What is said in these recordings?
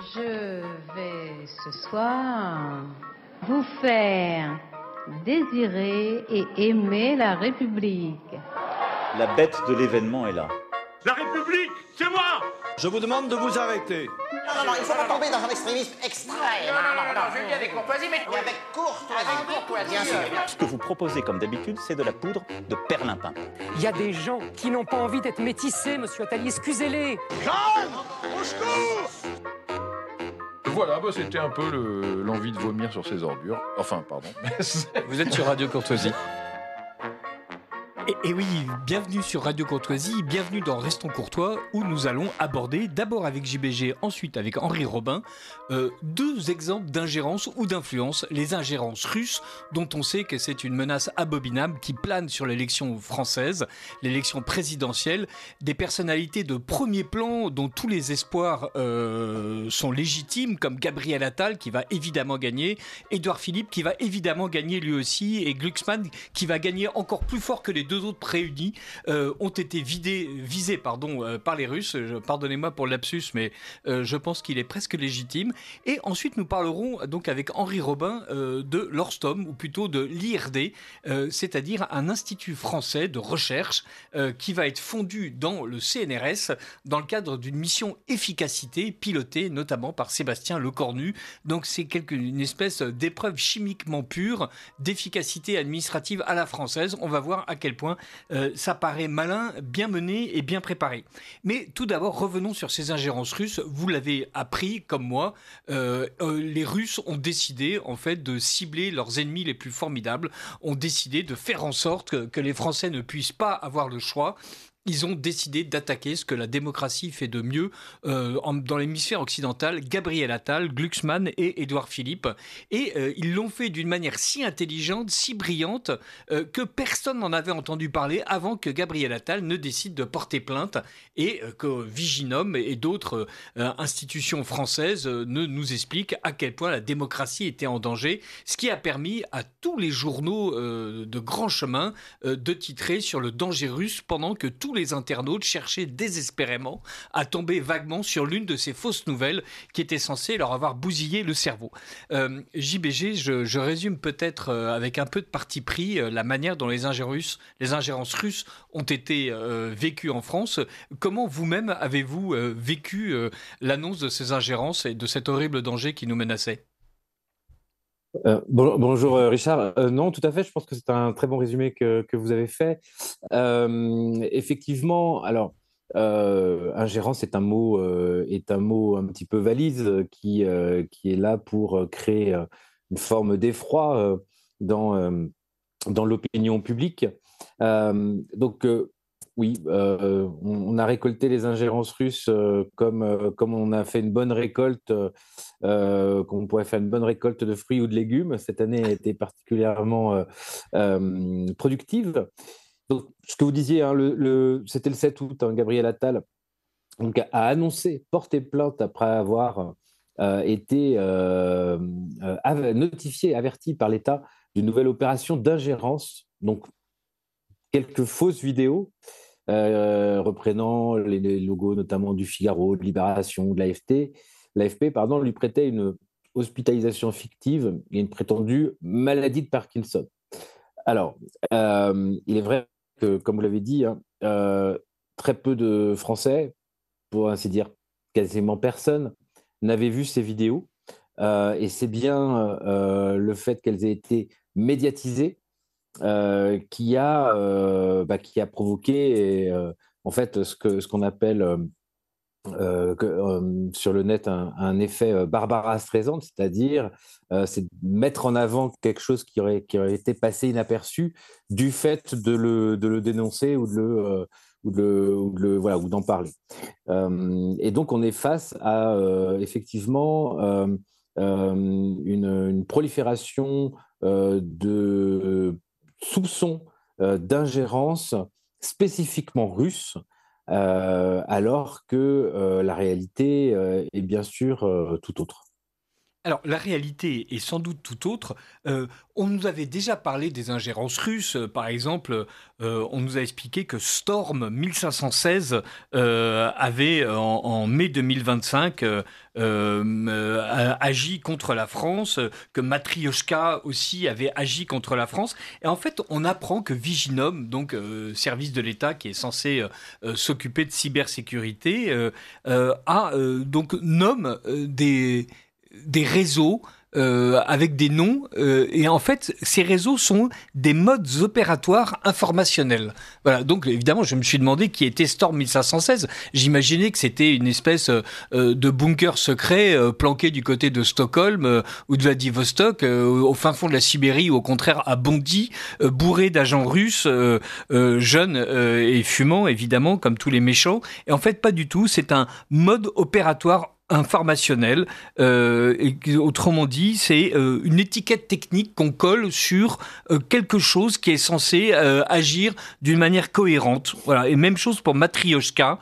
Je vais ce soir vous faire désirer et aimer la République. La bête de l'événement est là. La République, c'est moi! Je vous demande de vous arrêter. Non, il ne faut pas tomber dans un extrémisme extrême. Non, je le dis avec courtoisie, mais avec courtoisie. Bien sûr. Ce que vous proposez comme d'habitude, c'est de la poudre de perlimpin. Il y a des gens qui n'ont pas envie d'être métissés, monsieur Attali, excusez-les. Jeanne, au secours! Voilà, c'était un peu l'envie de vomir sur ces ordures. Enfin, pardon. Vous êtes sur Radio Courtoisie. Et oui, bienvenue sur Radio Courtoisie, bienvenue dans Restons Courtois, où nous allons aborder, d'abord avec JBG, ensuite avec Henri Robin, deux exemples d'ingérence ou d'influence, les ingérences russes, dont on sait que c'est une menace abominable qui plane sur l'élection française, l'élection présidentielle, des personnalités de premier plan dont tous les espoirs sont légitimes, comme Gabriel Attal qui va évidemment gagner, Édouard Philippe qui va évidemment gagner lui aussi, et Glucksmann qui va gagner encore plus fort que les deux autres réunis, ont été visés par les Russes. Pardonnez-moi pour le lapsus, mais je pense qu'il est presque légitime. Et ensuite, nous parlerons donc avec Henri Robin de l'Orstom, ou plutôt de l'IRD, c'est-à-dire un institut français de recherche qui va être fondu dans le CNRS dans le cadre d'une mission efficacité pilotée notamment par Sébastien Lecornu. Donc c'est une espèce d'épreuve chimiquement pure d'efficacité administrative à la française. On va voir à quel point ça paraît malin, bien mené et bien préparé. Mais tout d'abord, revenons sur ces ingérences russes. Vous l'avez appris, comme moi, les Russes ont décidé en fait de cibler leurs ennemis les plus formidables, ont décidé de faire en sorte que les Français ne puissent pas avoir le choix. Ils ont décidé d'attaquer ce que la démocratie fait de mieux dans l'hémisphère occidental, Gabriel Attal, Glucksmann et Édouard Philippe. Et ils l'ont fait d'une manière si intelligente, si brillante, que personne n'en avait entendu parler avant que Gabriel Attal ne décide de porter plainte et que Viginum et d'autres institutions françaises ne nous expliquent à quel point la démocratie était en danger, ce qui a permis à tous les journaux de grand chemin de titrer sur le danger russe pendant que tous les internautes cherchaient désespérément à tomber vaguement sur l'une de ces fausses nouvelles qui étaient censées leur avoir bousillé le cerveau. JBG, je résume peut-être avec un peu de parti pris la manière dont les ingérences russes ont été vécues en France. Comment vous-même avez-vous vécu l'annonce de ces ingérences et de cet horrible danger qui nous menaçait ? Bonjour Richard. Non, tout à fait. Je pense que c'est un très bon résumé que vous avez fait. Effectivement, alors ingérence est un mot un petit peu valise qui est là pour créer une forme d'effroi dans l'opinion publique. Oui, on a récolté les ingérences russes comme on a fait une bonne récolte, comme on pourrait faire une bonne récolte de fruits ou de légumes. Cette année a été particulièrement productive. Donc, ce que vous disiez, hein, c'était le 7 août, hein, Gabriel Attal a annoncé porter plainte après avoir été notifié, averti par l'État d'une nouvelle opération d'ingérence. Donc, quelques fausses vidéos reprenant les logos notamment du Figaro, de Libération, de l'AFP, lui prêtait une hospitalisation fictive et une prétendue maladie de Parkinson. Alors, il est vrai que, comme vous l'avez dit, très peu de Français, pour ainsi dire quasiment personne, n'avait vu ces vidéos. Et c'est bien le fait qu'elles aient été médiatisées qui a provoqué en fait ce qu'on appelle sur le net un effet Barbara Streisand, c'est-à-dire c'est mettre en avant quelque chose qui aurait été passé inaperçu du fait de le dénoncer ou d'en parler. Et donc on est face à effectivement une prolifération de soupçons d'ingérence spécifiquement russe, alors que la réalité est bien sûr tout autre. Alors, la réalité est sans doute tout autre. On nous avait déjà parlé des ingérences russes. Par exemple, on nous a expliqué que Storm 1516 avait, en mai 2025, agi contre la France, que Matryoshka aussi avait agi contre la France. Et en fait, on apprend que Viginum, donc service de l'État qui est censé s'occuper de cybersécurité, nomme des réseaux avec des noms, et en fait, ces réseaux sont des modes opératoires informationnels. Voilà, donc évidemment, je me suis demandé qui était Storm 1516. J'imaginais que c'était une espèce de bunker secret planqué du côté de Stockholm ou de Vladivostok, au fin fond de la Sibérie, ou au contraire à Bondy, bourré d'agents russes, jeunes et fumants, évidemment, comme tous les méchants. Et en fait, pas du tout, c'est un mode opératoire informationnel, autrement dit, c'est une étiquette technique qu'on colle sur quelque chose qui est censé agir d'une manière cohérente. Voilà, et même chose pour Matryoshka.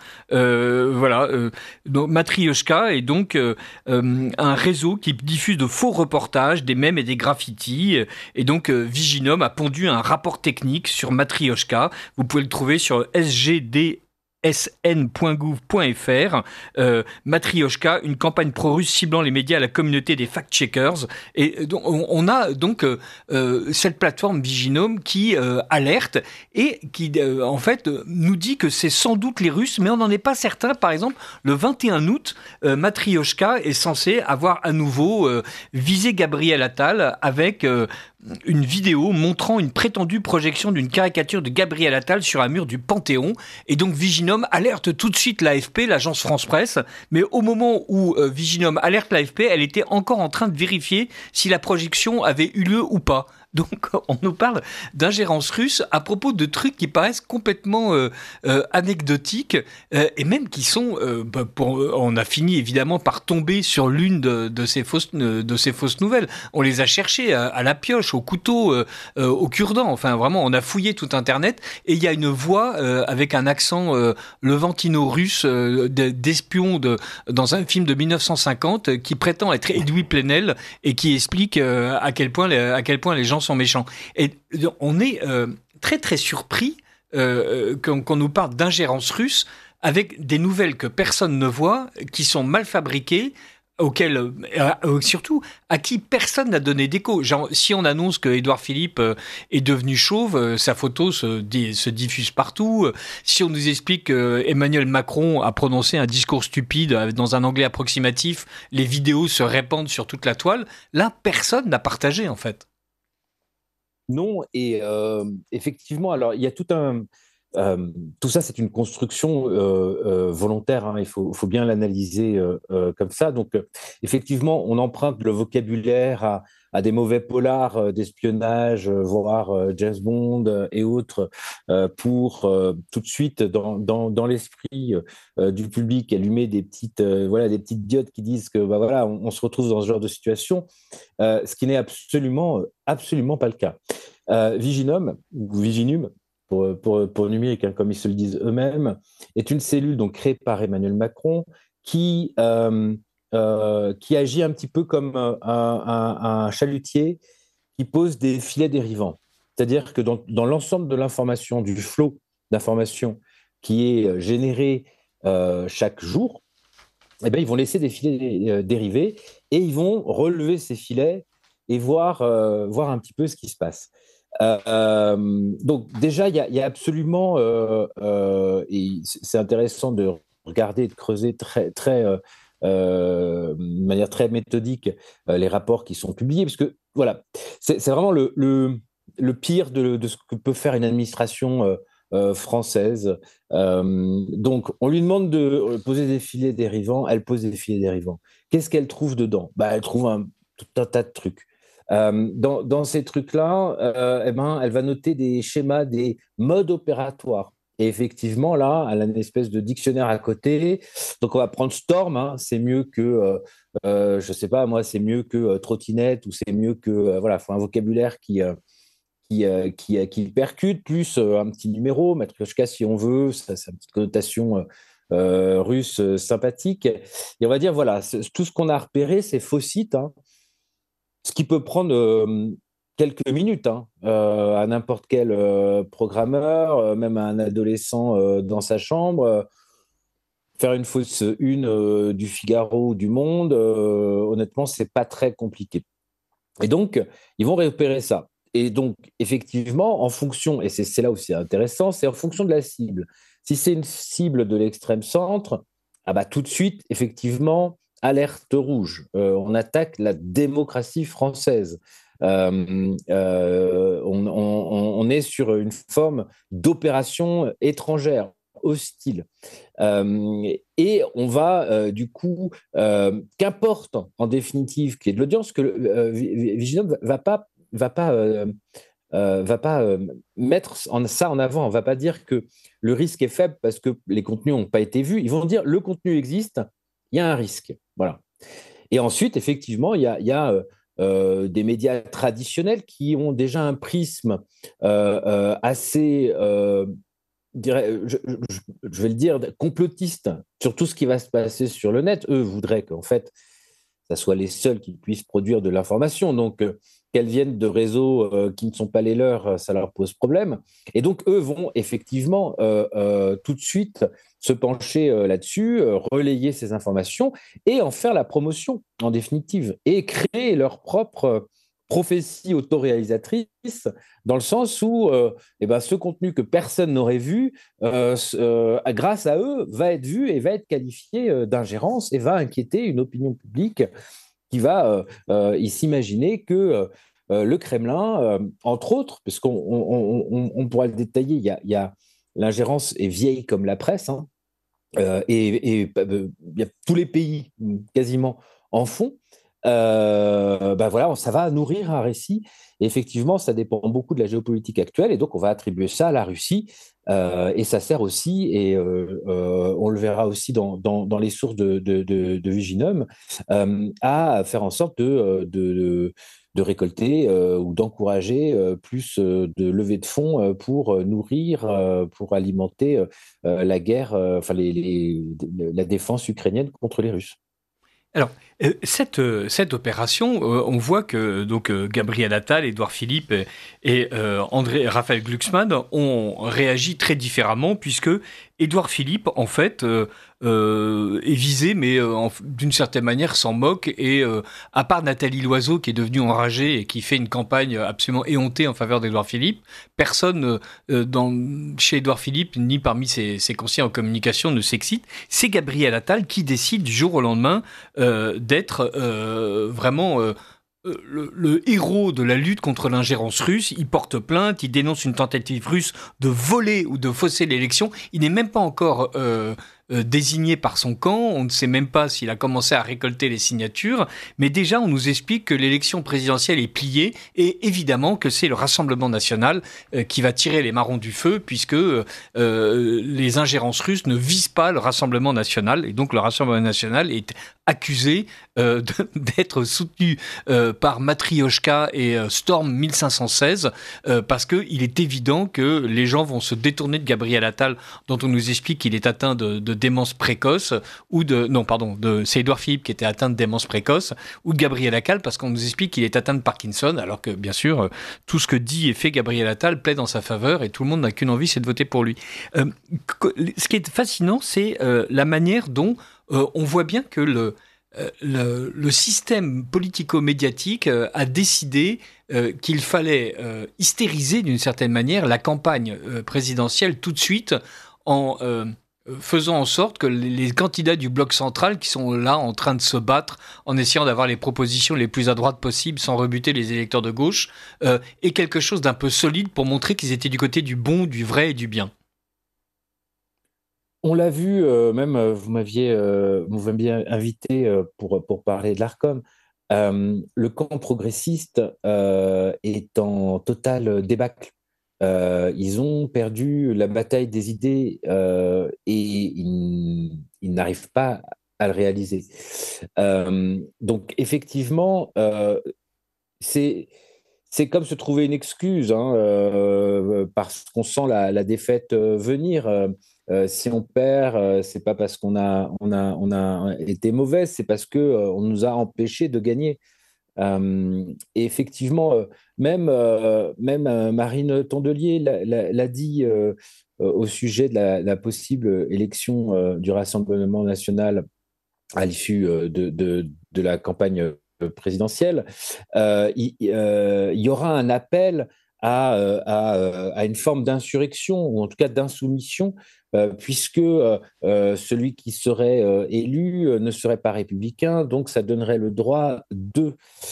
Donc Matryoshka est donc un réseau qui diffuse de faux reportages, des mèmes et des graffitis. Et donc Viginum a pondu un rapport technique sur Matryoshka. Vous pouvez le trouver sur sn.gouv.fr. Matryoshka, une campagne pro-russe ciblant les médias à la communauté des fact-checkers. Et donc, on a donc cette plateforme Viginum qui alerte et qui, en fait, nous dit que c'est sans doute les Russes, mais on n'en est pas certain. Par exemple, le 21 août, Matryoshka est censé avoir à nouveau visé Gabriel Attal avec une vidéo montrant une prétendue projection d'une caricature de Gabriel Attal sur un mur du Panthéon. Et donc Viginum alerte tout de suite l'AFP, l'agence France-Presse, mais au moment où Viginum alerte l'AFP, elle était encore en train de vérifier si la projection avait eu lieu ou pas. Donc, on nous parle d'ingérence russe à propos de trucs qui paraissent complètement anecdotiques et même qui sont... on a fini évidemment par tomber sur l'une de ces fausses nouvelles. On les a cherchées à la pioche, au couteau, au cure-dent. Enfin, vraiment, on a fouillé tout Internet et il y a une voix avec un accent levantino-russe d'espion dans un film de 1950 qui prétend être Edoui Plenel et qui explique à quel point les gens sont méchants. Et on est très très surpris qu'on nous parle d'ingérence russe avec des nouvelles que personne ne voit, qui sont mal fabriquées, auxquelles, surtout, à qui personne n'a donné d'écho. Genre, si on annonce que Édouard Philippe est devenu chauve, sa photo se diffuse partout. Si on nous explique qu'Emmanuel Macron a prononcé un discours stupide dans un anglais approximatif, les vidéos se répandent sur toute la toile. Là, personne n'a partagé, en fait. Non, et effectivement, alors il y a tout ça, c'est une construction volontaire, hein, il faut bien l'analyser comme ça. Donc, effectivement, on emprunte le vocabulaire à des mauvais polars d'espionnage, voire James Bond et autres, pour tout de suite, dans l'esprit du public, allumer des petites diodes qui disent que on se retrouve dans ce genre de situation, ce qui n'est absolument pas le cas. Viginum, ou Viginum, pour numérique, hein, comme ils se le disent eux-mêmes, est une cellule donc créée par Emmanuel Macron qui agit un petit peu comme un chalutier qui pose des filets dérivants. C'est-à-dire que dans l'ensemble de l'information, du flot d'information qui est généré chaque jour, eh bien, ils vont laisser des filets dérivés et ils vont relever ces filets et voir un petit peu ce qui se passe. Donc déjà, il y a absolument, et c'est intéressant de regarder et de creuser de manière très méthodique les rapports qui sont publiés, parce que voilà, c'est vraiment le pire de ce que peut faire une administration française. Donc on lui demande de poser des filets dérivants, elle pose des filets dérivants. Qu'est-ce qu'elle trouve dedans? Elle trouve tout un tas de trucs. Dans ces trucs-là, elle va noter des schémas, des modes opératoires. Et effectivement, là, elle a une espèce de dictionnaire à côté. Donc, on va prendre Storm, hein, c'est mieux que, je sais pas, moi, c'est mieux que trottinette, ou c'est mieux que, faut un vocabulaire qui percute, plus un petit numéro, Matryoshka si on veut, ça, c'est une petite connotation russe sympathique. Et on va dire, voilà, tout ce qu'on a repéré, c'est faux sites, hein. ce qui peut prendre quelques minutes hein, à n'importe quel programmeur, même à un adolescent dans sa chambre. Faire une fausse une du Figaro ou du Monde, honnêtement, c'est pas très compliqué. Et donc, ils vont repérer ça. Et donc, effectivement, en fonction, et c'est là où c'est intéressant, c'est en fonction de la cible. Si c'est une cible de l'extrême centre, ah bah, tout de suite, effectivement, alerte rouge. On attaque la démocratie française. On est sur une forme d'opération étrangère, hostile. Et on va, du coup, qu'importe en définitive qu'il y ait de l'audience, que Viginum va pas mettre ça en avant. On ne va pas dire que le risque est faible parce que les contenus n'ont pas été vus. Ils vont dire le contenu existe, il y a un risque. Voilà. Et ensuite, effectivement, il y a des médias traditionnels qui ont déjà un prisme assez, je vais le dire, complotiste sur tout ce qui va se passer sur le net. Eux voudraient qu'en fait, ça soit les seuls qui puissent produire de l'information. Donc, qu'elles viennent de réseaux qui ne sont pas les leurs, ça leur pose problème. Et donc, eux vont effectivement tout de suite se pencher là-dessus, relayer ces informations et en faire la promotion, en définitive, et créer leur propre prophétie autoréalisatrice, dans le sens où ce contenu que personne n'aurait vu, grâce à eux, va être vu et va être qualifié d'ingérence et va inquiéter une opinion publique qui va s'imaginer que le Kremlin, entre autres, parce qu'on pourra le détailler, il y a l'ingérence est vieille comme la presse, hein, et tous les pays quasiment en font. Voilà, ça va nourrir un récit. Et effectivement, ça dépend beaucoup de la géopolitique actuelle. Et donc, on va attribuer ça à la Russie. Et ça sert aussi, et on le verra aussi dans les sources de Viginum, à faire en sorte de récolter ou d'encourager plus de levée de fonds pour nourrir, pour alimenter la guerre, la défense ukrainienne contre les Russes. Alors, cette opération, on voit que donc Gabriel Attal, Édouard Philippe et Raphaël Glucksmann ont réagi très différemment, puisque Édouard Philippe, en fait, est visé, mais d'une certaine manière s'en moque. Et à part Nathalie Loiseau, qui est devenue enragée et qui fait une campagne absolument éhontée en faveur d'Édouard Philippe, personne chez Édouard Philippe, ni parmi ses conseillers en communication, ne s'excite. C'est Gabriel Attal qui décide du jour au lendemain d'être vraiment le héros de la lutte contre l'ingérence russe. Il porte plainte, il dénonce une tentative russe de voler ou de fausser l'élection. Il n'est même pas encore désigné par son camp, on ne sait même pas s'il a commencé à récolter les signatures, mais déjà on nous explique que l'élection présidentielle est pliée et évidemment que c'est le Rassemblement national qui va tirer les marrons du feu, puisque les ingérences russes ne visent pas le Rassemblement national, et donc le Rassemblement national est accusé d'être soutenu par Matrioshka et Storm 1516 parce qu'il est évident que les gens vont se détourner de Gabriel Attal, dont on nous explique qu'il est atteint de démence précoce, c'est Édouard Philippe qui était atteint de démence précoce, ou de Gabriel Attal parce qu'on nous explique qu'il est atteint de Parkinson, alors que bien sûr tout ce que dit et fait Gabriel Attal plaît dans sa faveur et tout le monde n'a qu'une envie, c'est de voter pour lui. Ce qui est fascinant, c'est la manière dont on voit bien que le système politico-médiatique a décidé qu'il fallait hystériser d'une certaine manière la campagne présidentielle tout de suite en faisant en sorte que les candidats du bloc central qui sont là en train de se battre en essayant d'avoir les propositions les plus à droite possibles sans rebuter les électeurs de gauche aient quelque chose d'un peu solide pour montrer qu'ils étaient du côté du bon, du vrai et du bien. On l'a vu, même vous m'aviez invité pour parler de l'Arcom. Le camp progressiste est en total débâcle. Ils ont perdu la bataille des idées et ils n'arrivent pas à le réaliser. Donc effectivement, c'est comme se trouver une excuse, hein, parce qu'on sent la défaite venir. Si on perd, c'est pas parce qu'on a été mauvais, c'est parce que on nous a empêchés de gagner. Et effectivement, même Marine Tondelier l'a dit au sujet de la possible élection du Rassemblement national à l'issue de la campagne présidentielle. Il y aura un appel à une forme d'insurrection, ou en tout cas d'insoumission, puisque celui qui serait élu ne serait pas républicain, donc ça donnerait le droit de...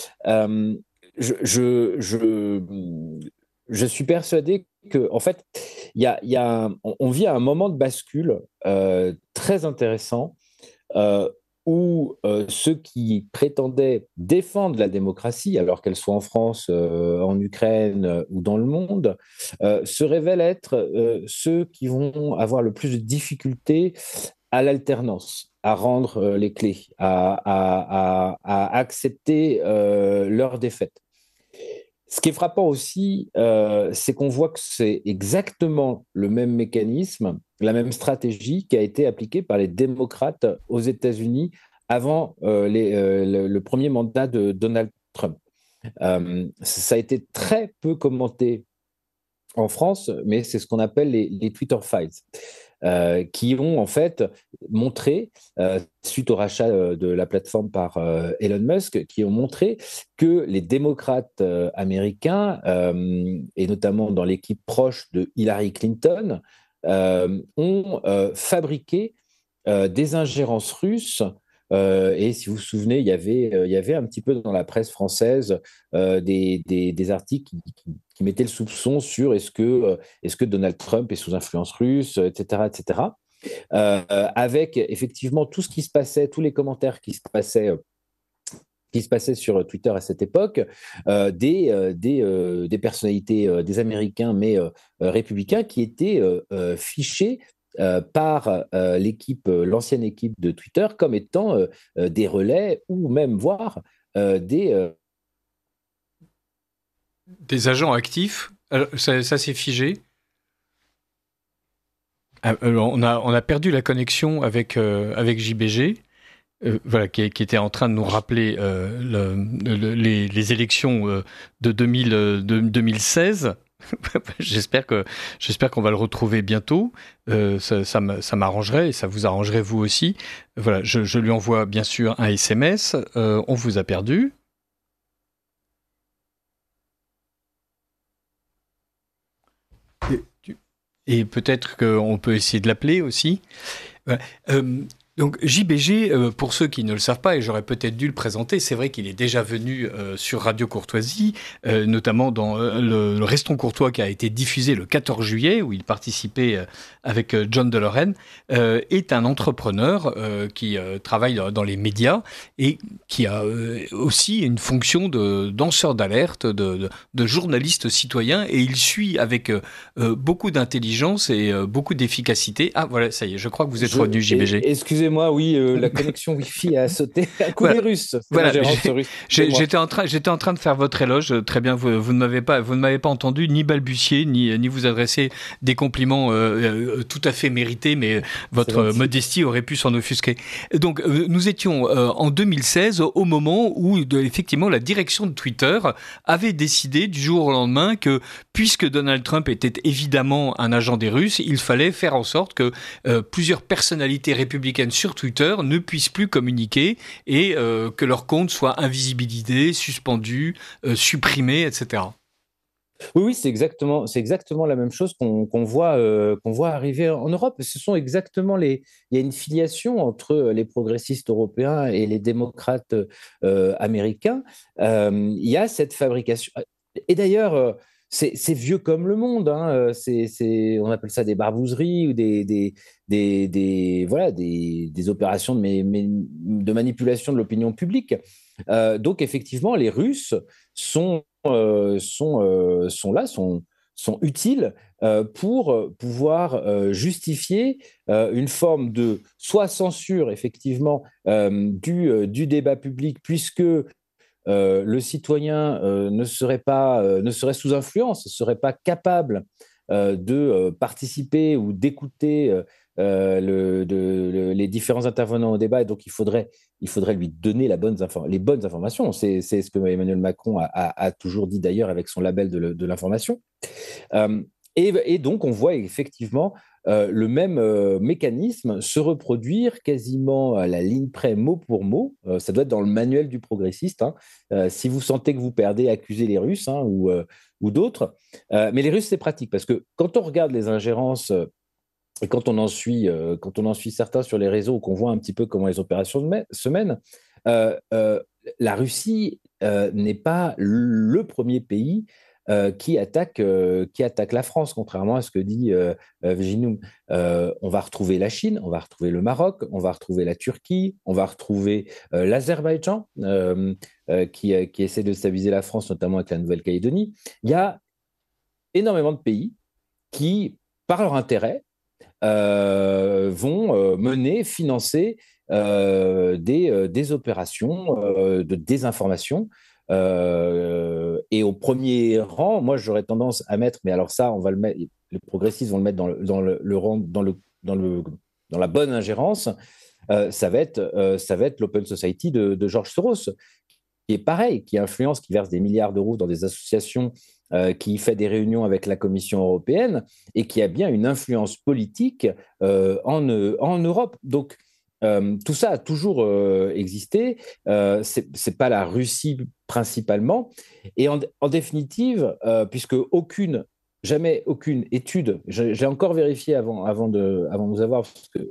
Je suis persuadé que, en fait, on vit à un moment de bascule très intéressant, où ceux qui prétendaient défendre la démocratie, alors qu'elle soit en France, en Ukraine ou dans le monde, se révèlent être ceux qui vont avoir le plus de difficultés à l'alternance, à rendre les clés, à accepter leur défaite. Ce qui est frappant aussi, c'est qu'on voit que c'est exactement le même mécanisme, la même stratégie qui a été appliquée par les démocrates aux États-Unis avant le premier mandat de Donald Trump. Ça a été très peu commenté en France, mais c'est ce qu'on appelle les Twitter Files, qui ont en fait montré, suite au rachat de la plateforme par Elon Musk, qui ont montré que les démocrates américains, et notamment dans l'équipe proche de Hillary Clinton, ont fabriqué des ingérences russes. Et si vous vous souvenez, il y avait un petit peu dans la presse française des articles qui mettaient le soupçon sur est-ce que Donald Trump est sous influence russe, etc., etc. Avec effectivement tout ce qui se passait, tous les commentaires qui se passaient sur Twitter à cette époque, des personnalités, des Américains, mais républicains, qui étaient fichés par l'ancienne équipe de Twitter comme étant des relais ou même voire des agents actifs. Alors, ça s'est figé. Alors, on a perdu la connexion avec JBG. Voilà, qui était en train de nous rappeler les élections de 2016. J'espère qu'on va le retrouver bientôt. Ça m'arrangerait et ça vous arrangerait vous aussi. Voilà, je lui envoie bien sûr un SMS. On vous a perdu. Et peut-être qu'on peut essayer de l'appeler aussi. Voilà. Donc JBG, pour ceux qui ne le savent pas, et j'aurais peut-être dû le présenter, c'est vrai qu'il est déjà venu sur Radio Courtoisie, notamment dans le Restons Courtois qui a été diffusé le 14 juillet, où il participait avec John Deloren, est un entrepreneur qui travaille dans les médias et qui a aussi une fonction de danseur d'alerte, de journaliste citoyen, et il suit avec beaucoup d'intelligence et beaucoup d'efficacité. Ah voilà, ça y est, je crois que vous êtes revenu, JBG. Excusez-moi, oui, la connexion Wi-Fi a sauté à coup des Russes. Voilà, j'étais en train de faire votre éloge. Très bien, vous ne m'avez pas entendu ni balbutier, ni vous adresser des compliments tout à fait mérités, mais votre modestie aurait pu s'en offusquer. Donc, nous étions en 2016 au moment où, effectivement, la direction de Twitter avait décidé du jour au lendemain que, puisque Donald Trump était évidemment un agent des Russes, il fallait faire en sorte que plusieurs personnalités républicaines sur Twitter ne puissent plus communiquer et que leurs comptes soient invisibilisés, suspendus, supprimés, etc. Oui, c'est exactement la même chose qu'on voit arriver en Europe. Ce sont exactement il y a une filiation entre les progressistes européens et les démocrates américains. Il y a cette fabrication. Et d'ailleurs, c'est vieux comme le monde. Hein. On appelle ça des barbouzeries ou des opérations de manipulation de l'opinion publique. Donc effectivement, les Russes sont utiles pour pouvoir justifier une forme de soit censure effectivement du débat public, puisque le citoyen ne serait sous influence, ne serait pas capable de participer ou d'écouter les différents intervenants au débat, et donc il il faudrait lui donner les bonnes informations. C'est ce que Emmanuel Macron a toujours dit d'ailleurs avec son label de l'information. Et donc, on voit effectivement le même mécanisme se reproduire quasiment à la ligne près, mot pour mot. Ça doit être dans le manuel du progressiste. Hein. Si vous sentez que vous perdez, accusez les Russes ou d'autres. Mais les Russes, c'est pratique parce que quand on regarde les ingérences et quand on en suit certains sur les réseaux, qu'on voit un petit peu comment les opérations se mènent, la Russie n'est pas le premier pays qui attaque la France, contrairement à ce que dit Virginie. On va retrouver la Chine, on va retrouver le Maroc, on va retrouver la Turquie, on va retrouver l'Azerbaïdjan qui essaie de stabiliser la France, notamment avec la Nouvelle-Calédonie. Il y a énormément de pays qui, par leur intérêt, vont financer des opérations de désinformation. Et au premier rang, moi j'aurais tendance à mettre, mais alors ça, on va le mettre, les progressistes vont le mettre dans la bonne ingérence. Ça va être l'Open Society de George Soros, qui est pareil, qui influence, qui verse des milliards d'euros dans des associations, qui fait des réunions avec la Commission européenne et qui a bien une influence politique en Europe. Donc, tout ça a toujours existé. C'est pas la Russie principalement. Et en définitive, puisque jamais aucune étude, j'ai encore vérifié avant de nous avoir, parce que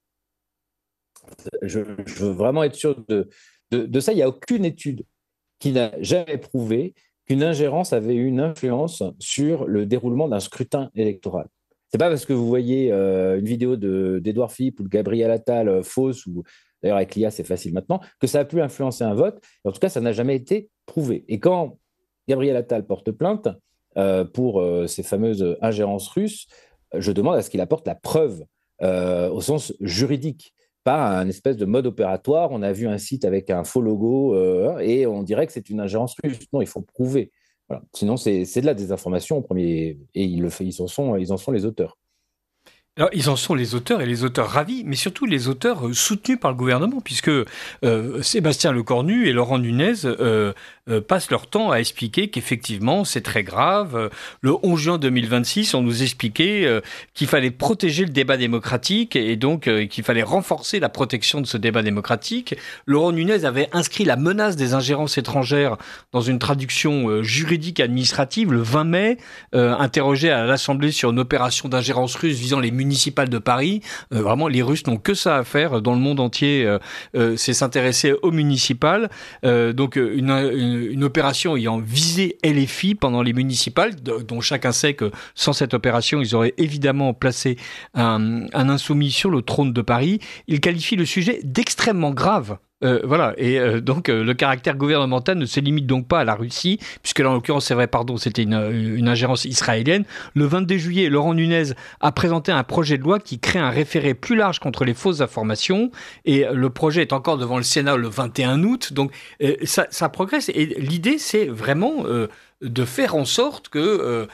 je veux vraiment être sûr de ça, il n'y a aucune étude qui n'a jamais prouvé qu'une ingérence avait eu une influence sur le déroulement d'un scrutin électoral. C'est pas parce que vous voyez une vidéo d'Édouard Philippe ou de Gabriel Attal fausse, ou d'ailleurs avec l'IA c'est facile maintenant, que ça a pu influencer un vote. En tout cas, ça n'a jamais été prouvé. Et quand Gabriel Attal porte plainte pour ces fameuses ingérences russes, je demande à ce qu'il apporte la preuve au sens juridique, pas un espèce de mode opératoire. On a vu un site avec un faux logo et on dirait que c'est une ingérence russe. Non, il faut prouver. Voilà. Sinon, c'est de la désinformation au premier, et ils en sont les auteurs. Alors, ils en sont les auteurs, et les auteurs ravis, mais surtout les auteurs soutenus par le gouvernement, puisque Sébastien Lecornu et Laurent Nunez passent leur temps à expliquer qu'effectivement, c'est très grave. Le 11 juin 2026, on nous expliquait qu'il fallait protéger le débat démocratique, et donc qu'il fallait renforcer la protection de ce débat démocratique. Laurent Nunez avait inscrit la menace des ingérences étrangères dans une traduction juridique administrative le 20 mai, interrogé à l'Assemblée sur une opération d'ingérence russe visant les municipales de Paris. Vraiment, les Russes n'ont que ça à faire dans le monde entier, c'est s'intéresser aux municipales. Donc une opération ayant visé LFI pendant les municipales, dont chacun sait que sans cette opération, ils auraient évidemment placé un insoumis sur le trône de Paris. Il qualifie le sujet d'extrêmement grave. Voilà, et donc le caractère gouvernemental ne se limite donc pas à la Russie, puisque là en l'occurrence c'est vrai, c'était une ingérence israélienne. Le 22 juillet, Laurent Nunez a présenté un projet de loi qui crée un référé plus large contre les fausses informations, et le projet est encore devant le Sénat le 21 août, donc ça progresse, et l'idée c'est vraiment de faire en sorte que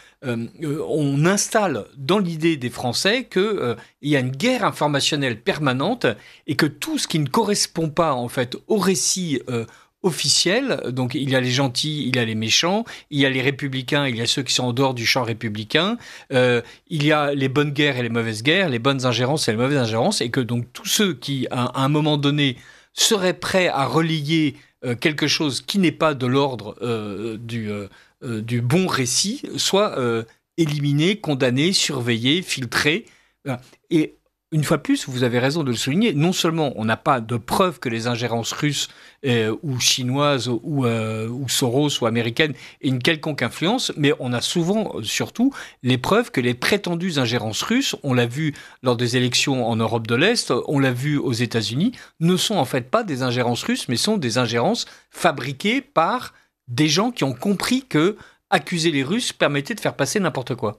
on installe dans l'idée des Français qu'il y a une guerre informationnelle permanente, et que tout ce qui ne correspond pas en fait au récit officiel, donc il y a les gentils, il y a les méchants, il y a les républicains, il y a ceux qui sont en dehors du champ républicain, il y a les bonnes guerres et les mauvaises guerres, les bonnes ingérences et les mauvaises ingérences, et que donc tous ceux qui à un moment donné seraient prêts à relayer quelque chose qui n'est pas de l'ordre du bon récit, soit éliminés, condamnés, surveillés, filtrés. Et une fois de plus, vous avez raison de le souligner, non seulement on n'a pas de preuves que les ingérences russes ou chinoises ou Soros ou américaines aient une quelconque influence, mais on a souvent, surtout, les preuves que les prétendues ingérences russes, on l'a vu lors des élections en Europe de l'Est, on l'a vu aux États-Unis, ne sont en fait pas des ingérences russes, mais sont des ingérences fabriquées par des gens qui ont compris que accuser les Russes permettait de faire passer n'importe quoi.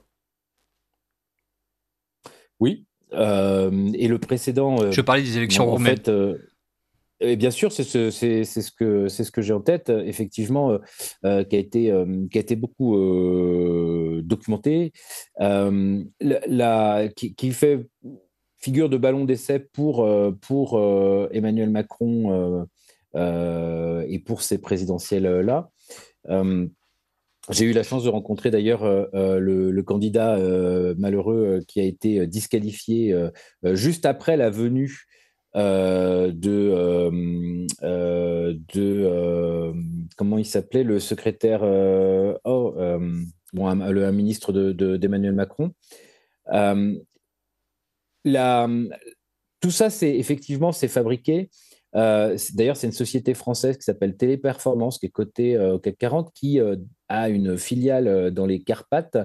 Oui, et le précédent... Je parlais des élections roumaines. En fait, et bien sûr, c'est ce que j'ai en tête, effectivement, qui a été beaucoup documenté, qui fait figure de ballon d'essai pour Emmanuel Macron et pour ces présidentielles-là. J'ai eu la chance de rencontrer d'ailleurs le candidat malheureux qui a été disqualifié juste après la venue comment il s'appelait, le secrétaire un ministre d'Emmanuel Macron. Tout ça, c'est fabriqué. D'ailleurs, c'est une société française qui s'appelle Téléperformance, qui est cotée au CAC 40, qui a une filiale dans les Carpates,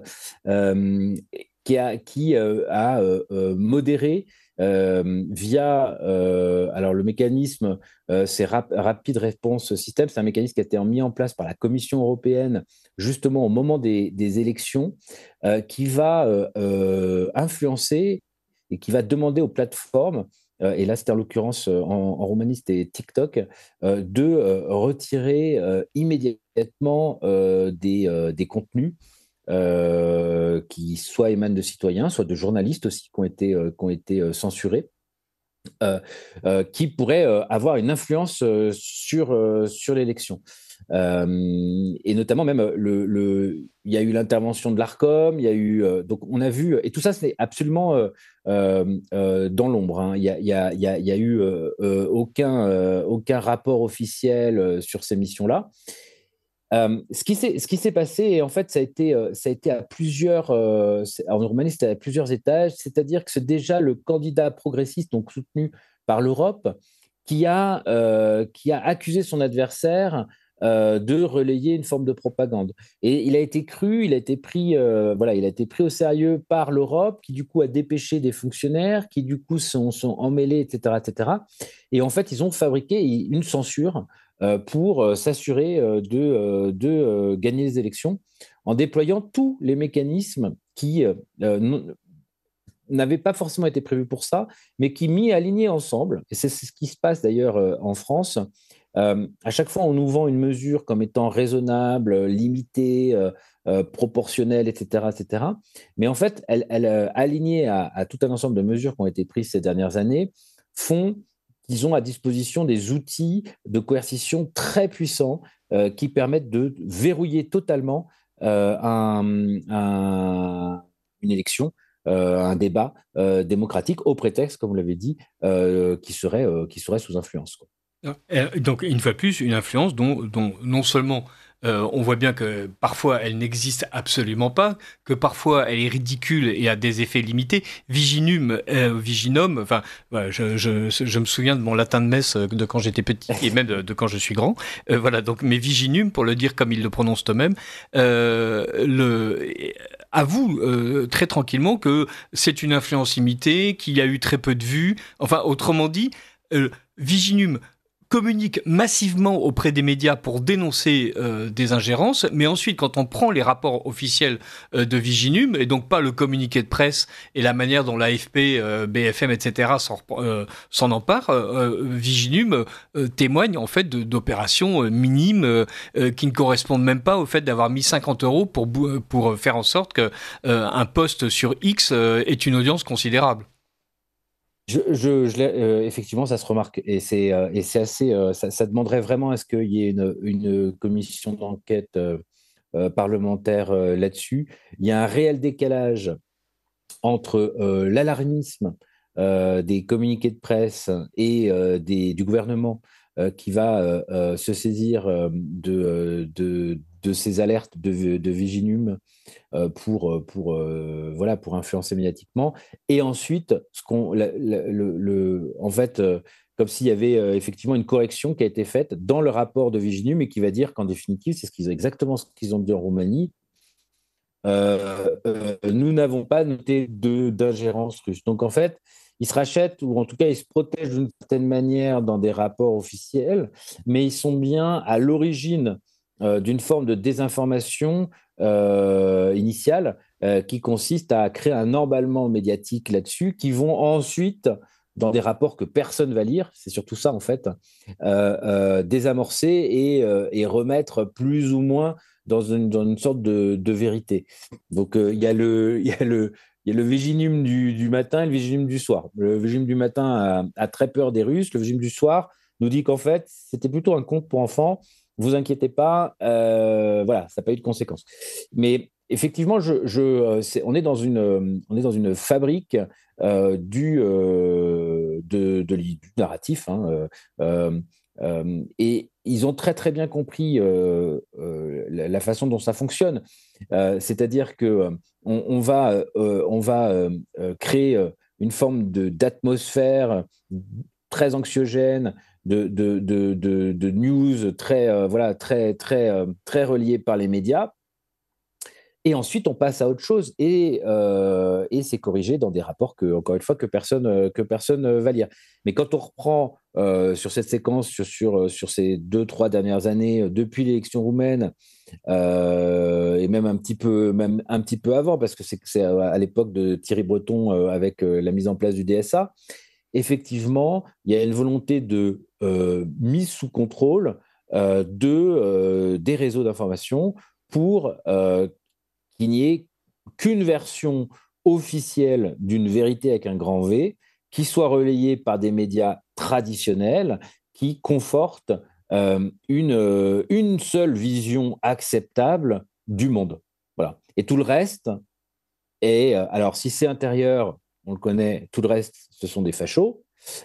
qui a modéré via alors le mécanisme, c'est Rapid Response System, c'est un mécanisme qui a été mis en place par la Commission européenne justement au moment des élections, qui va influencer et qui va demander aux plateformes, et là c'était en l'occurrence en Roumanie c'était TikTok, de retirer immédiatement des contenus qui soit émanent de citoyens, soit de journalistes aussi qui ont été censurés, qui pourraient avoir une influence sur l'élection. Et notamment même il y a eu l'intervention de l'Arcom, il y a eu donc on a vu, et tout ça c'est absolument dans l'ombre, hein. Il y a eu aucun rapport officiel sur ces missions-là. Ce qui s'est passé, et en fait, ça a été à plusieurs, en Roumanie, c'était à plusieurs étages, c'est-à-dire que c'est déjà le candidat progressiste, donc soutenu par l'Europe, qui a accusé son adversaire de relayer une forme de propagande. Et il a été pris au sérieux par l'Europe, qui du coup a dépêché des fonctionnaires, qui du coup sont emmêlés, etc., etc. Et en fait, ils ont fabriqué une censure pour s'assurer de gagner les élections en déployant tous les mécanismes qui n'avaient pas forcément été prévus pour ça, mais qui, mis alignés ensemble, et c'est ce qui se passe d'ailleurs en France, à chaque fois on nous vend une mesure comme étant raisonnable, limitée, proportionnelle, etc., etc. Mais en fait, alignée à tout un ensemble de mesures qui ont été prises ces dernières années, font qu'ils ont à disposition des outils de coercition très puissants qui permettent de verrouiller totalement une élection, un débat démocratique au prétexte, comme vous l'avez dit, qui serait sous influence, quoi. Donc, une fois de plus, une influence dont non seulement on voit bien que parfois elle n'existe absolument pas, que parfois elle est ridicule et a des effets limités. Viginum, enfin, voilà, je me souviens de mon latin de messe de quand j'étais petit et même de quand je suis grand. Voilà, donc, mais Viginum, pour le dire comme ils le prononcent eux-mêmes, avoue très tranquillement que c'est une influence limitée, qu'il y a eu très peu de vues. Enfin, autrement dit, Viginum communique massivement auprès des médias pour dénoncer des ingérences, mais ensuite, quand on prend les rapports officiels de Viginum, et donc pas le communiqué de presse et la manière dont l'AFP, BFM, etc. s'en empare, Viginum témoigne en fait d'opérations minimes qui ne correspondent même pas au fait d'avoir mis 50 € pour faire en sorte qu'un post sur X ait une audience considérable. Effectivement, ça se remarque et c'est assez. Ça demanderait vraiment à ce qu'il y ait une commission d'enquête parlementaire là-dessus. Il y a un réel décalage entre l'alarmisme des communiqués de presse et du gouvernement qui va se saisir de ces alertes de Viginum pour influencer médiatiquement. Et ensuite, en fait, comme s'il y avait effectivement une correction qui a été faite dans le rapport de Viginum et qui va dire qu'en définitive, c'est exactement ce qu'ils ont dit en Roumanie. Nous n'avons pas noté d'ingérence russe. Donc en fait, ils se rachètent, ou en tout cas ils se protègent d'une certaine manière dans des rapports officiels, mais ils sont bien à l'origine d'une forme de désinformation initiale qui consiste à créer un emballement médiatique là-dessus, qui vont ensuite, dans des rapports que personne ne va lire, c'est surtout ça en fait, désamorcer et remettre plus ou moins dans une sorte de vérité. Donc il y a Il y a le Viginum du matin et le Viginum du soir. Le Viginum du matin a très peur des Russes. Le Viginum du soir nous dit qu'en fait, c'était plutôt un conte pour enfants. Vous inquiétez pas, voilà, ça n'a pas eu de conséquences. Mais effectivement, on est dans une fabrique du narratif. Et ils ont très très bien compris la façon dont ça fonctionne. C'est-à-dire que on va créer une forme d'atmosphère très anxiogène, de news très reliées par les médias. Et ensuite, on passe à autre chose et c'est corrigé dans des rapports encore une fois, que personne va lire. Mais quand on reprend sur cette séquence, sur ces 2-3 dernières années, depuis l'élection roumaine, et même un petit peu avant, parce que c'est à l'époque de Thierry Breton avec la mise en place du DSA, effectivement, il y a une volonté de mise sous contrôle des réseaux d'information pour qu'il n'y ait qu'une version officielle d'une vérité avec un grand V qui soit relayée par des médias traditionnels qui confortent une seule vision acceptable du monde. Voilà. Et tout le reste est... alors, si c'est intérieur, on le connaît, tout le reste, ce sont des fachos.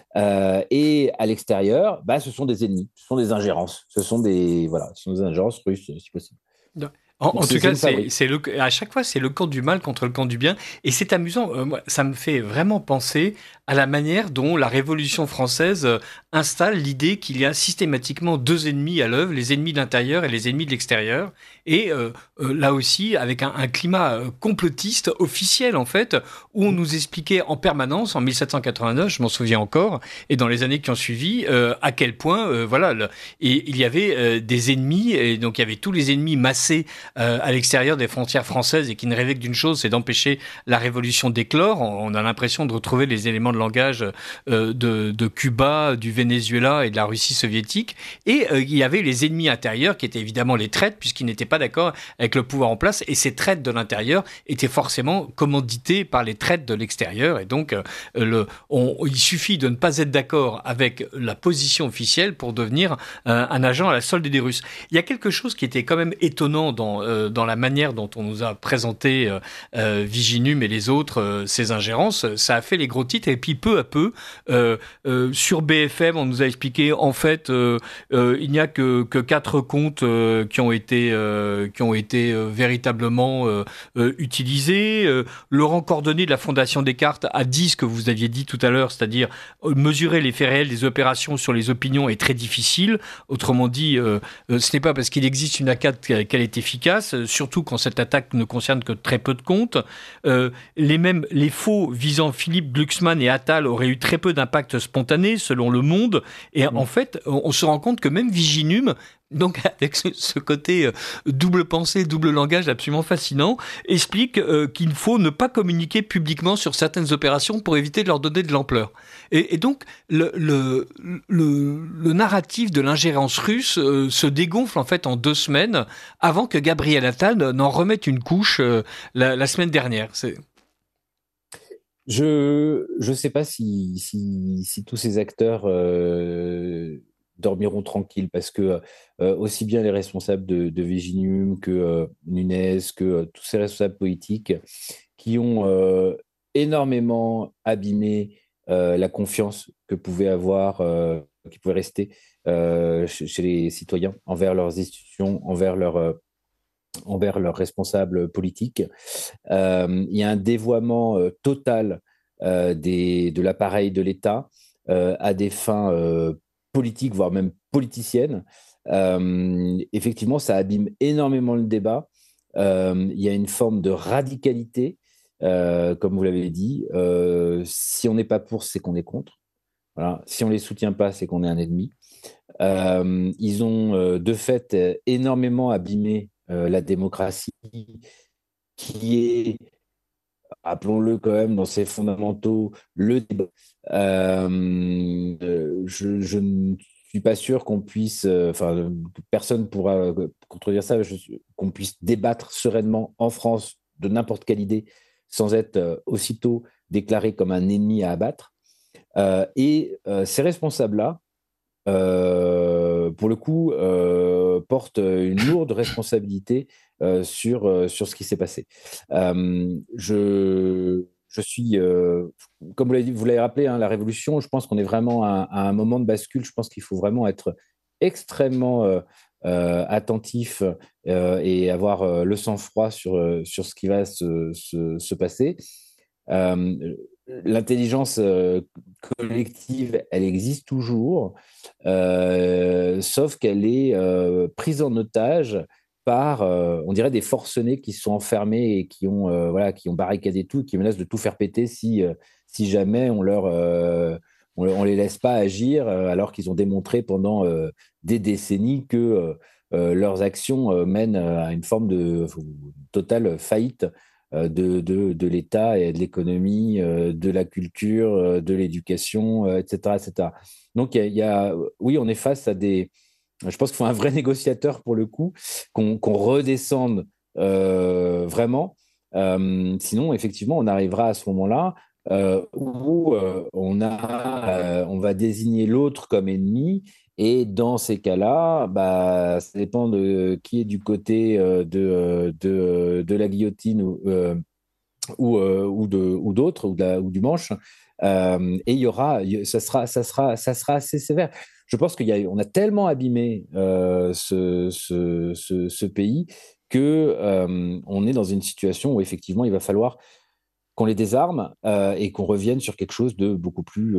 Et à l'extérieur, ce sont des ennemis, ce sont des ingérences. Ce sont des ingérences russes, si possible. En tout cas, à chaque fois, c'est le camp du mal contre le camp du bien. Et c'est amusant. Moi, ça me fait vraiment penser à la manière dont la Révolution française installe l'idée qu'il y a systématiquement deux ennemis à l'œuvre, les ennemis de l'intérieur et les ennemis de l'extérieur. Et là aussi, avec un climat complotiste officiel, en fait, où on nous expliquait en permanence, en 1789, je m'en souviens encore, et dans les années qui ont suivi, à quel point, et il y avait des ennemis, et donc il y avait tous les ennemis massés à l'extérieur des frontières françaises et qui ne rêvaient que d'une chose, c'est d'empêcher la révolution d'éclore. On a l'impression de retrouver les éléments de langage de Cuba, du Venezuela et de la Russie soviétique. Et il y avait les ennemis intérieurs qui étaient évidemment les traîtres, puisqu'ils n'étaient pas d'accord avec le pouvoir en place. Et ces traîtres de l'intérieur étaient forcément commandités par les traîtres de l'extérieur. Et donc, il suffit de ne pas être d'accord avec la position officielle pour devenir un agent à la solde des Russes. Il y a quelque chose qui était quand même étonnant dans la manière dont on nous a présenté Viginum et les autres, ces ingérences. Ça a fait les gros titres. Et puis, peu à peu, sur BFM, on nous a expliqué, en fait, il n'y a que 4 comptes qui ont été véritablement utilisés. Laurent Cordonnier de la Fondation Descartes a dit ce que vous aviez dit tout à l'heure, c'est-à-dire mesurer les faits réels des opérations sur les opinions est très difficile. Autrement dit, ce n'est pas parce qu'il existe une attaque qu'elle est efficace, surtout quand cette attaque ne concerne que très peu de comptes. Les faux visant Philippe Glucksmann et Attal auraient eu très peu d'impact spontané, selon Le Monde. Et en fait, on se rend compte que même Viginum, donc avec ce côté double pensée, double langage absolument fascinant, explique qu'il faut ne pas communiquer publiquement sur certaines opérations pour éviter de leur donner de l'ampleur. Et donc, le narratif de l'ingérence russe se dégonfle en fait en 2 semaines avant que Gabriel Attal n'en remette une couche la semaine dernière. Je ne sais pas si tous ces acteurs dormiront tranquilles, parce que aussi bien les responsables de Viginum que Nunes, que tous ces responsables politiques qui ont énormément abîmé la confiance que qui pouvait rester chez les citoyens envers leurs institutions, envers leurs responsables politiques. Il y a un dévoiement total de l'appareil de l'État à des fins politiques, voire même politiciennes. Effectivement, ça abîme énormément le débat. Il y a une forme de radicalité, comme vous l'avez dit. Si on n'est pas pour, c'est qu'on est contre. Voilà. Si on ne les soutient pas, c'est qu'on est un ennemi. Ils ont de fait énormément abîmé la démocratie, qui est, rappelons-le quand même, dans ses fondamentaux, le débat. Je ne suis pas sûr qu'on puisse, personne pourra contredire ça, qu'on puisse débattre sereinement en France de n'importe quelle idée sans être aussitôt déclaré comme un ennemi à abattre. Et ces responsables-là, pour le coup, portent une lourde responsabilité sur ce qui s'est passé. Je suis, comme vous l'avez rappelé, hein, la révolution, je pense qu'on est vraiment à un moment de bascule. Je pense qu'il faut vraiment être extrêmement attentif et avoir le sang-froid sur ce qui va se passer. L'intelligence collective, elle existe toujours, sauf qu'elle est prise en otage par, on dirait, des forcenés qui sont enfermés et qui ont barricadé tout, qui menacent de tout faire péter si jamais on les laisse pas agir, alors qu'ils ont démontré pendant des décennies que leurs actions mènent à une forme de totale faillite de l'État et de l'économie, de la culture, de l'éducation, etc., etc. Donc, oui, on est face à des... Je pense qu'il faut un vrai négociateur pour le coup, qu'on redescende vraiment. Sinon, effectivement, on arrivera à ce moment-là où on va désigner l'autre comme ennemi. Et dans ces cas-là, ça dépend de qui est du côté de la guillotine ou d'autres, ou du manche. Et ça sera assez sévère. Je pense qu'on a tellement abîmé ce pays que on est dans une situation où effectivement il va falloir qu'on les désarme et qu'on revienne sur quelque chose de beaucoup plus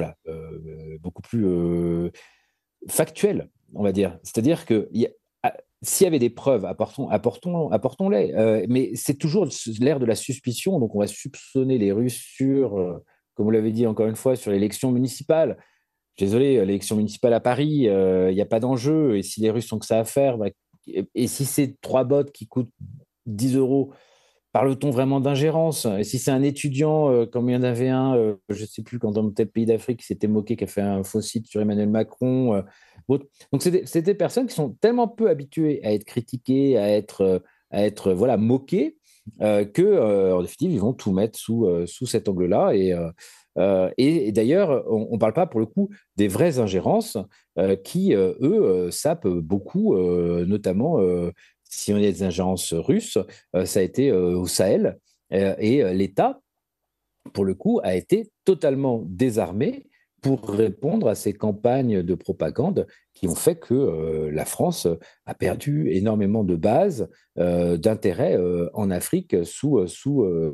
factuel, on va dire. C'est-à-dire que s'il y avait des preuves, apportons-les. Mais c'est toujours l'ère de la suspicion, donc on va soupçonner les Russes sur, comme vous l'avez dit encore une fois, sur l'élection municipale. Désolé, l'élection municipale à Paris, il n'y a pas d'enjeu, et si les Russes ont que ça à faire, et si c'est 3 bots qui coûtent 10 €, parle-t-on vraiment d'ingérence? Et si c'est un étudiant, comme il y en avait un, je ne sais plus, quand dans tel pays d'Afrique, qui s'était moqué, qui a fait un faux site sur Emmanuel Macron. Donc, c'est des personnes qui sont tellement peu habituées à être critiquées, à être moquées, que, en définitive, ils vont tout mettre sous cet angle-là. Et d'ailleurs, on ne parle pas, pour le coup, des vraies ingérences qui, eux, sapent beaucoup, notamment... si on a des ingérences russes, ça a été au Sahel. Et l'État, pour le coup, a été totalement désarmé pour répondre à ces campagnes de propagande qui ont fait que la France a perdu énormément de bases d'intérêt en Afrique sous le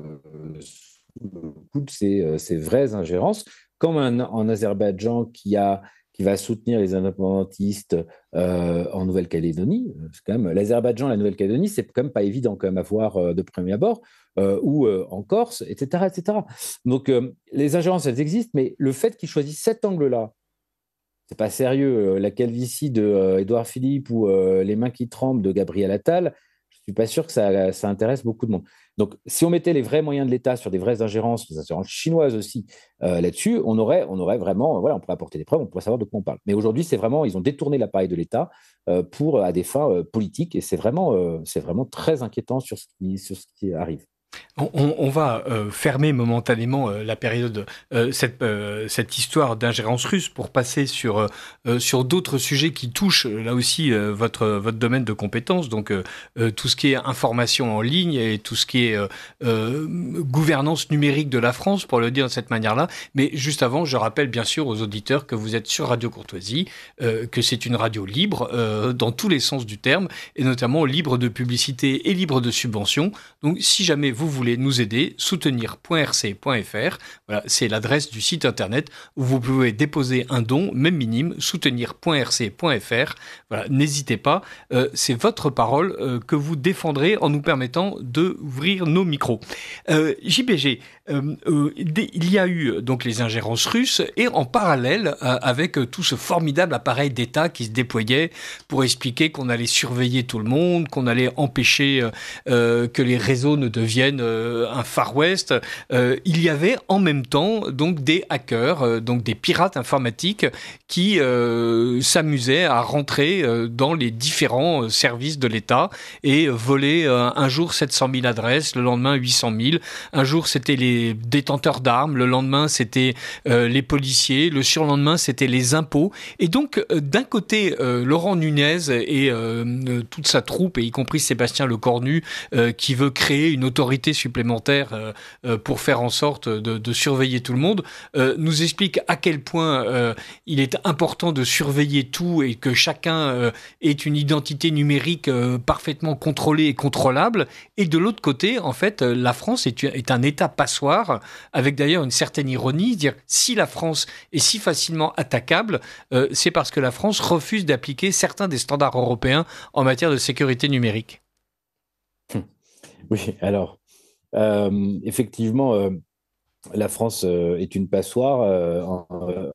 coup de ces vraies ingérences, comme en Azerbaïdjan qui va soutenir les indépendantistes en Nouvelle-Calédonie. C'est quand même l'Azerbaïdjan, la Nouvelle-Calédonie, c'est quand même pas évident quand même à voir de premier abord, ou en Corse, etc., etc. Donc les ingérences, elles existent, mais le fait qu'ils choisissent cet angle-là, c'est pas sérieux. La calvitie de Édouard Philippe ou les mains qui tremblent de Gabriel Attal, je suis pas sûr que ça intéresse beaucoup de monde. Donc, si on mettait les vrais moyens de l'État sur des vraies ingérences, des ingérences chinoises aussi, là-dessus, on aurait vraiment, on pourrait apporter des preuves, on pourrait savoir de quoi on parle. Mais aujourd'hui, ils ont détourné l'appareil de l'État à des fins politiques, et c'est vraiment très inquiétant sur ce qui arrive. On va fermer momentanément la période, cette histoire d'ingérence russe, pour passer sur d'autres sujets qui touchent là aussi votre domaine de compétences, donc tout ce qui est information en ligne et tout ce qui est gouvernance numérique de la France, pour le dire de cette manière-là. Mais juste avant, je rappelle bien sûr aux auditeurs que vous êtes sur Radio Courtoisie, que c'est une radio libre dans tous les sens du terme, et notamment libre de publicité et libre de subventions. Donc si jamais vous voulez nous aider, soutenir.rc.fr, voilà, c'est l'adresse du site internet où vous pouvez déposer un don, même minime, soutenir.rc.fr. Voilà, n'hésitez pas, c'est votre parole que vous défendrez en nous permettant d'ouvrir nos micros. JBG, il y a eu donc les ingérences russes, et en parallèle avec tout ce formidable appareil d'État qui se déployait pour expliquer qu'on allait surveiller tout le monde, qu'on allait empêcher que les réseaux ne deviennent devienne un Far West. Il y avait en même temps donc des hackers, donc des pirates informatiques qui s'amusaient à rentrer dans les différents services de l'État et voler un jour 700 000 adresses, le lendemain 800 000. Un jour, c'était les détenteurs d'armes, le lendemain, c'était les policiers, le surlendemain, c'était les impôts. Et donc, d'un côté, Laurent Nunez et toute sa troupe, et y compris Sébastien Lecornu, qui veut créer une autorité supplémentaire pour faire en sorte de surveiller tout le monde, nous explique à quel point il est important de surveiller tout et que chacun ait une identité numérique parfaitement contrôlée et contrôlable. Et de l'autre côté, en fait, la France est un État passoire, avec d'ailleurs une certaine ironie, dire si la France est si facilement attaquable, c'est parce que la France refuse d'appliquer certains des standards européens en matière de sécurité numérique. Oui, alors, effectivement, la France est une passoire.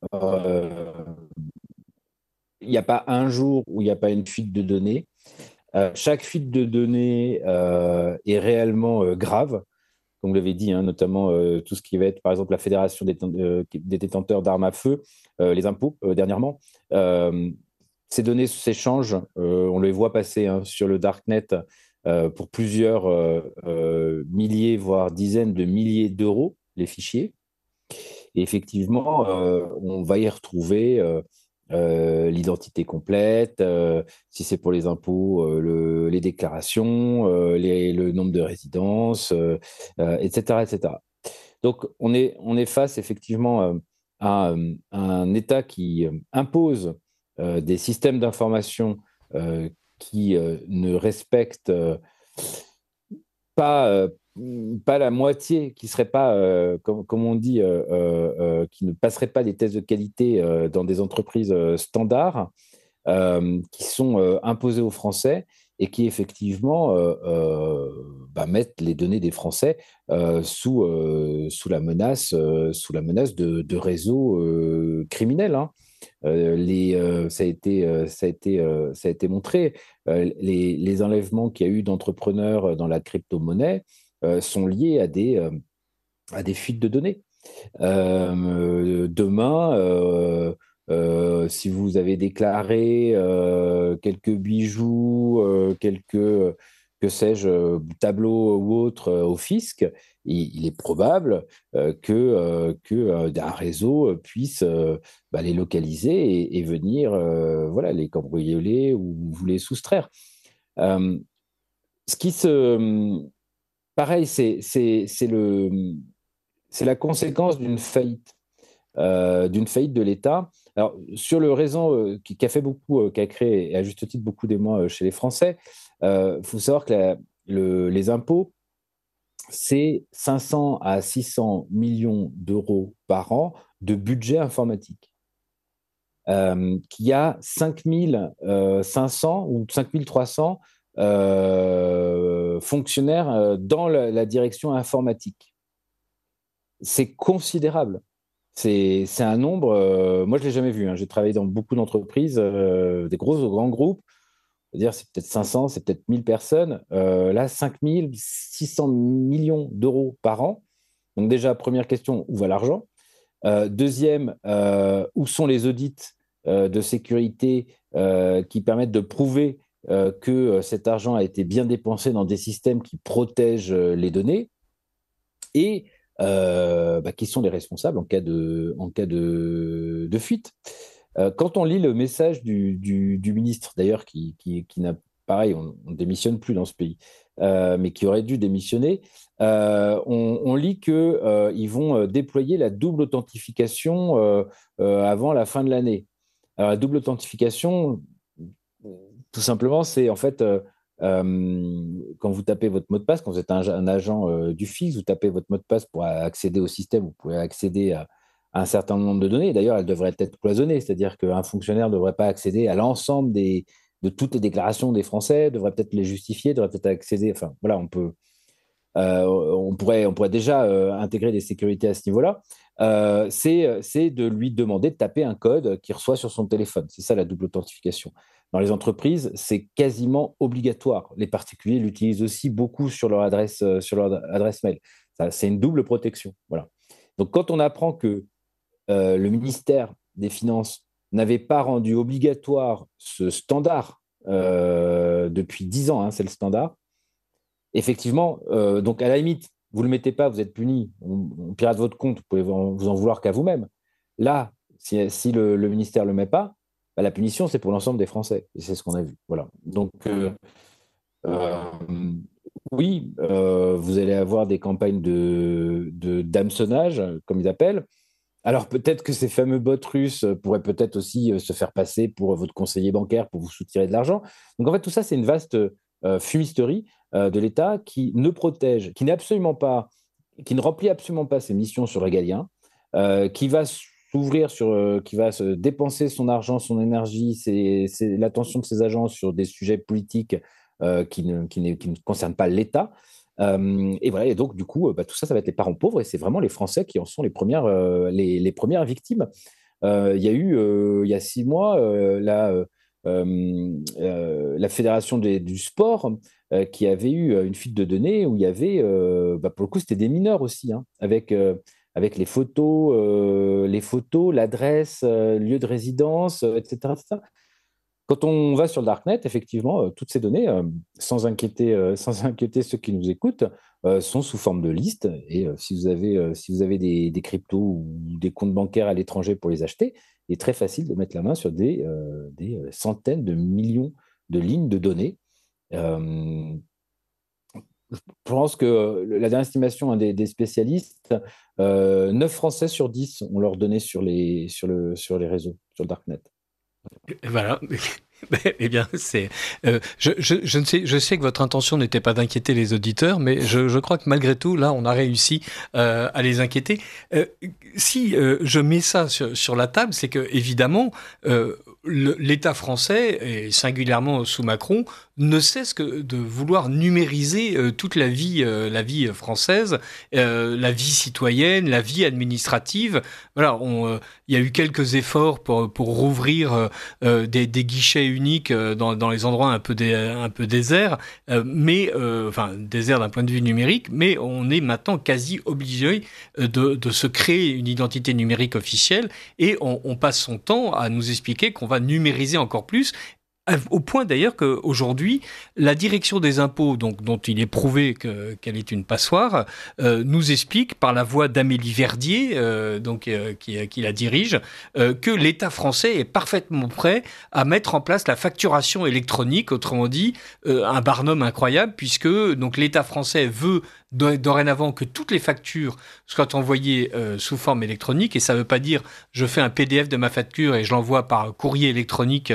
Il n'y a pas un jour où il n'y a pas une fuite de données. Chaque fuite de données est réellement grave, comme vous l'avez dit, notamment tout ce qui va être, par exemple, la Fédération des détenteurs d'armes à feu, les impôts, dernièrement. Ces données s'échangent, on les voit passer sur le Darknet pour plusieurs milliers, voire dizaines de milliers d'euros, les fichiers. Et effectivement, on va y retrouver l'identité complète, si c'est pour les impôts, les déclarations, le nombre de résidences, etc., etc. Donc, on est face effectivement à un État qui impose des systèmes d'information qui ne respectent pas la moitié, qui ne serait pas, comme on dit, qui ne passerait pas des tests de qualité dans des entreprises standards, qui sont imposées aux Français et qui effectivement mettent les données des Français sous la menace de réseaux criminels. Ça a été montré. Les enlèvements qu'il y a eu d'entrepreneurs dans la crypto-monnaie sont liés à des fuites de données. Demain, si vous avez déclaré quelques bijoux, quelques, que sais-je, tableaux ou autres au fisc, il est probable qu'un réseau puisse les localiser et venir les cambrioler ou vous les soustraire. Pareil, c'est la conséquence d'une faillite de l'État. Alors, sur le réseau qui a fait beaucoup, qui a créé, et à juste titre, beaucoup d'émoi chez les Français, faut savoir que les impôts, c'est 500 à 600 millions d'euros par an de budget informatique. Qu'il y a 5500 ou 5300 fonctionnaires dans la direction informatique. C'est considérable. C'est un nombre, moi je ne l'ai jamais vu, j'ai travaillé dans beaucoup d'entreprises, des grands groupes, c'est-à-dire c'est peut-être 500, c'est peut-être 1000 personnes, là 5600 millions d'euros par an. Donc déjà, première question, où va l'argent ? Deuxième, où sont les audits de sécurité qui permettent de prouver que cet argent a été bien dépensé dans des systèmes qui protègent les données ? Et qui sont les responsables en cas de fuite. Quand on lit le message du ministre, d'ailleurs, qui n'a, pareil, on ne démissionne plus dans ce pays, mais qui aurait dû démissionner, on lit qu'ils vont déployer la double authentification avant la fin de l'année. Alors, la double authentification, tout simplement, c'est en fait... quand vous tapez votre mot de passe, quand vous êtes un agent du FIS, vous tapez votre mot de passe pour accéder au système, vous pouvez accéder à un certain nombre de données. D'ailleurs, elles devraient être cloisonnées, c'est-à-dire qu'un fonctionnaire ne devrait pas accéder à l'ensemble de toutes les déclarations des Français, devrait peut-être les justifier, devrait peut-être accéder. Enfin, voilà, on pourrait déjà intégrer des sécurités à ce niveau-là. C'est de lui demander de taper un code qu'il reçoit sur son téléphone. C'est ça la double authentification. dans les entreprises, c'est quasiment obligatoire. Les particuliers l'utilisent aussi beaucoup sur leur adresse mail. Ça, c'est une double protection. Voilà. Donc, quand on apprend que le ministère des Finances n'avait pas rendu obligatoire ce standard depuis 10 ans, hein, c'est le standard, effectivement, donc à la limite, vous ne le mettez pas, vous êtes puni, on pirate votre compte, vous pouvez vous en vouloir qu'à vous-même. Là, si le ministère ne le met pas, bah, la punition, c'est pour l'ensemble des Français. Et c'est ce qu'on a vu. Voilà. Donc, oui, vous allez avoir des campagnes d'hameçonnage, comme ils appellent. Alors, peut-être que ces fameux bots russes pourraient peut-être aussi se faire passer pour votre conseiller bancaire pour vous soutirer de l'argent. Donc, en fait, tout ça, c'est une vaste fumisterie de l'État qui ne protège, qui ne remplit absolument pas ses missions sur régalien, qui va qui va se dépenser son argent, son énergie, l'attention de ses agents sur des sujets politiques qui ne concernent pas l'État. Et voilà, et donc du coup, tout ça va être les parents pauvres, et c'est vraiment les Français qui en sont les premières victimes. Il y a eu, il y a 6 mois, la Fédération du sport qui avait eu une fuite de données où il y avait, pour le coup, c'était des mineurs aussi, hein, avec les photos, l'adresse, lieu de résidence, etc., etc. Quand on va sur le Darknet, effectivement, toutes ces données, sans inquiéter ceux qui nous écoutent, sont sous forme de liste. Et si vous avez des cryptos ou des comptes bancaires à l'étranger pour les acheter, il est très facile de mettre la main sur des centaines de millions de lignes de données. Je pense que la dernière estimation des spécialistes, 9 Français sur 10 ont leurs données sur les réseaux, sur le Darknet. Voilà. Eh bien, c'est. Je sais que votre intention n'était pas d'inquiéter les auditeurs, mais je crois que malgré tout, là, on a réussi à les inquiéter. Si je mets ça sur la table, c'est que évidemment, l'État français, et singulièrement sous Macron, ne cesse que de vouloir numériser toute la vie française, la vie citoyenne, la vie administrative. Voilà, il y a eu quelques efforts pour rouvrir des guichets uniques dans les endroits un peu déserts, mais enfin déserts d'un point de vue numérique, mais on est maintenant quasi obligé de se créer une identité numérique officielle, et on passe son temps à nous expliquer qu'on va numériser encore plus. Au point d'ailleurs qu'aujourd'hui, la direction des impôts, donc, dont il est prouvé qu'elle est une passoire, nous explique par la voix d'Amélie Verdier, qui la dirige, que l'État français est parfaitement prêt à mettre en place la facturation électronique, autrement dit, un barnum incroyable, puisque donc, l'État français veut dorénavant que toutes les factures soient envoyées sous forme électronique, et ça ne veut pas dire je fais un PDF de ma facture et je l'envoie par courrier électronique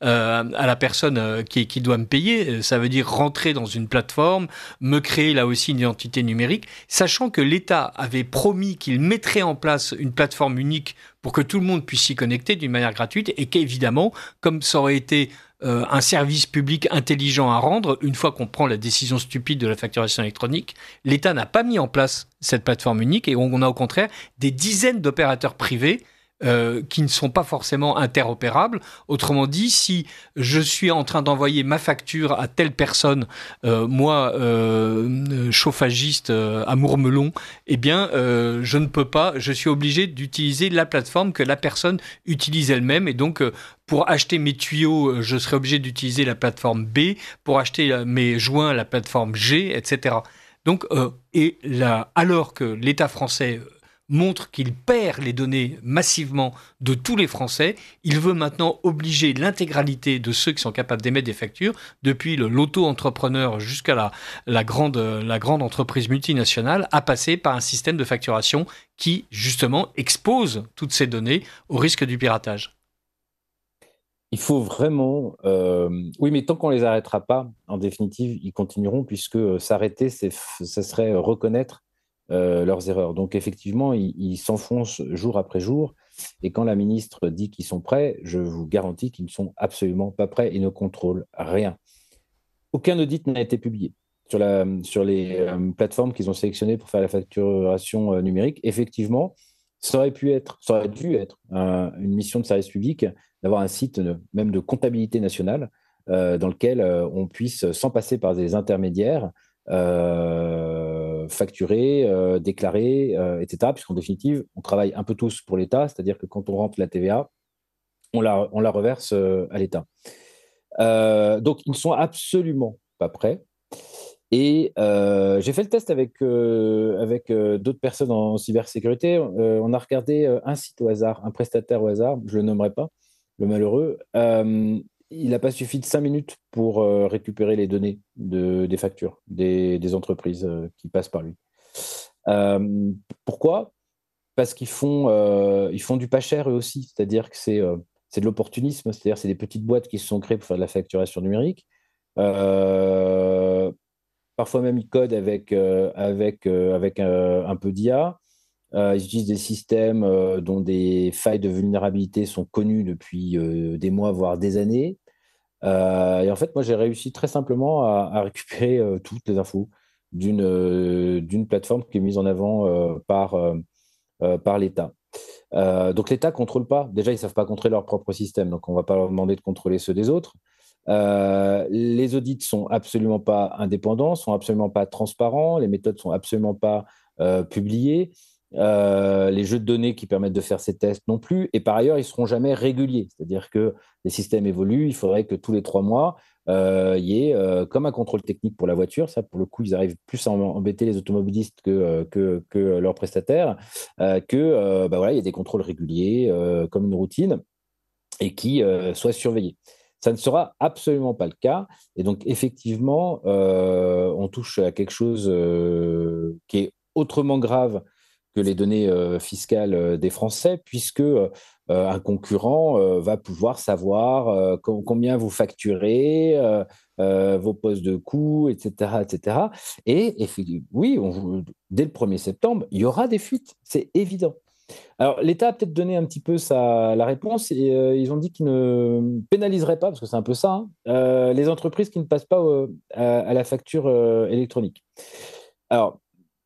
à la personne qui doit me payer. Ça veut dire rentrer dans une plateforme, me créer là aussi une identité numérique, sachant que l'État avait promis qu'il mettrait en place une plateforme unique pour que tout le monde puisse s'y connecter d'une manière gratuite, et qu'évidemment, comme ça aurait été un service public intelligent à rendre, une fois qu'on prend la décision stupide de la facturation électronique, l'État n'a pas mis en place cette plateforme unique, et on a au contraire des dizaines d'opérateurs privés qui ne sont pas forcément interopérables. Autrement dit, si je suis en train d'envoyer ma facture à telle personne, moi, chauffagiste à Mourmelon, eh bien, je ne peux pas, je suis obligé d'utiliser la plateforme que la personne utilise elle-même, et donc pour acheter mes tuyaux, je serai obligé d'utiliser la plateforme B, pour acheter mes joints, la plateforme G, etc. Donc, alors que l'État français montre qu'il perd les données massivement de tous les Français, il veut maintenant obliger l'intégralité de ceux qui sont capables d'émettre des factures, depuis l'auto-entrepreneur jusqu'à la grande entreprise multinationale, à passer par un système de facturation qui, justement, expose toutes ces données au risque du piratage. Il faut vraiment... Oui, mais tant qu'on ne les arrêtera pas, en définitive, ils continueront, puisque s'arrêter, ça serait reconnaître leurs erreurs. Donc, effectivement, ils s'enfoncent jour après jour. Et quand la ministre dit qu'ils sont prêts, je vous garantis qu'ils ne sont absolument pas prêts et ne contrôlent rien. Aucun audit n'a été publié sur les plateformes qu'ils ont sélectionnées pour faire la facturation numérique. Effectivement, ça aurait dû être une mission de service public d'avoir un site même de comptabilité nationale dans lequel on puisse, sans passer par des intermédiaires, facturer, déclarer, etc. Puisqu'en définitive, on travaille un peu tous pour l'État, c'est-à-dire que quand on rentre la TVA, on la reverse à l'État. Donc, ils ne sont absolument pas prêts. Et j'ai fait le test avec d'autres personnes en cybersécurité. On a regardé un site au hasard, un prestataire au hasard, je ne le nommerai pas, le malheureux. Il n'a pas suffi de 5 minutes pour récupérer les données des factures des entreprises qui passent par lui. Pourquoi ? Parce qu'ils font du pas cher eux aussi, c'est-à-dire que c'est de l'opportunisme, c'est-à-dire c'est des petites boîtes qui se sont créées pour faire de la facturation numérique. Parfois même, ils codent avec un peu d'IA. Ils utilisent des systèmes dont des failles de vulnérabilité sont connues depuis des mois, voire des années. Et en fait, moi, j'ai réussi très simplement à récupérer toutes les infos d'une plateforme qui est mise en avant par l'État. Donc, l'État ne contrôle pas. Déjà, ils ne savent pas contrôler leur propre système, donc on ne va pas leur demander de contrôler ceux des autres. Les audits sont absolument pas indépendants, sont absolument pas transparents, les méthodes sont absolument pas publiées, les jeux de données qui permettent de faire ces tests non plus, et par ailleurs, ils seront jamais réguliers, c'est-à-dire que les systèmes évoluent, il faudrait que tous les 3 mois, il y ait comme un contrôle technique pour la voiture, ça pour le coup, ils arrivent plus à embêter les automobilistes que leurs prestataires, il y ait des contrôles réguliers comme une routine et qui soient surveillés. Ça ne sera absolument pas le cas. Et donc, effectivement, on touche à quelque chose qui est autrement grave que les données fiscales des Français, puisque un concurrent va pouvoir savoir combien vous facturez, vos postes de coûts, etc., etc. Et oui, dès le 1er septembre, il y aura des fuites, c'est évident. Alors, l'État a peut-être donné un petit peu la réponse et ils ont dit qu'ils ne pénaliseraient pas, parce que c'est un peu ça, les entreprises qui ne passent pas à la facture électronique. Alors,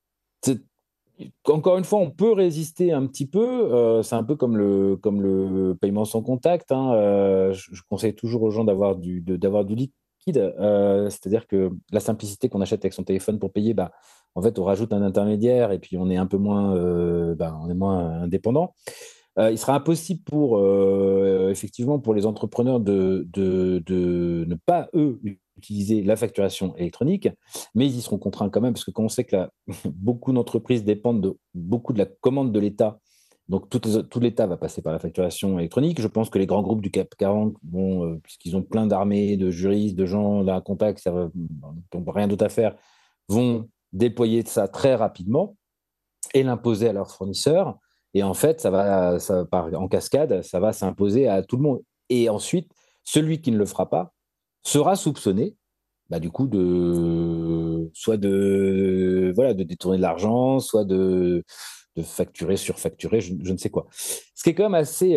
encore une fois, on peut résister un petit peu. C'est un peu comme le paiement sans contact. Je conseille toujours aux gens d'avoir du liquide. C'est-à-dire que la simplicité qu'on achète avec son téléphone pour payer, en fait, on rajoute un intermédiaire et puis on est un peu moins, on est moins indépendant. Il sera impossible effectivement pour les entrepreneurs de ne pas, eux, utiliser la facturation électronique, mais ils y seront contraints quand même, parce que quand on sait que beaucoup d'entreprises dépendent beaucoup de la commande de l'État, donc tout l'État va passer par la facturation électronique. Je pense que les grands groupes du CAC 40, puisqu'ils ont plein d'armées, de juristes, de gens d'un contact, ça n'ont rien d'autre à faire, vont déployer ça très rapidement et l'imposer à leurs fournisseurs. Et en fait, en cascade, ça va s'imposer à tout le monde. Et ensuite, celui qui ne le fera pas sera soupçonné, du coup, soit de détourner de l'argent, soit de facturer, surfacturer, je ne sais quoi. Ce qui est quand même assez...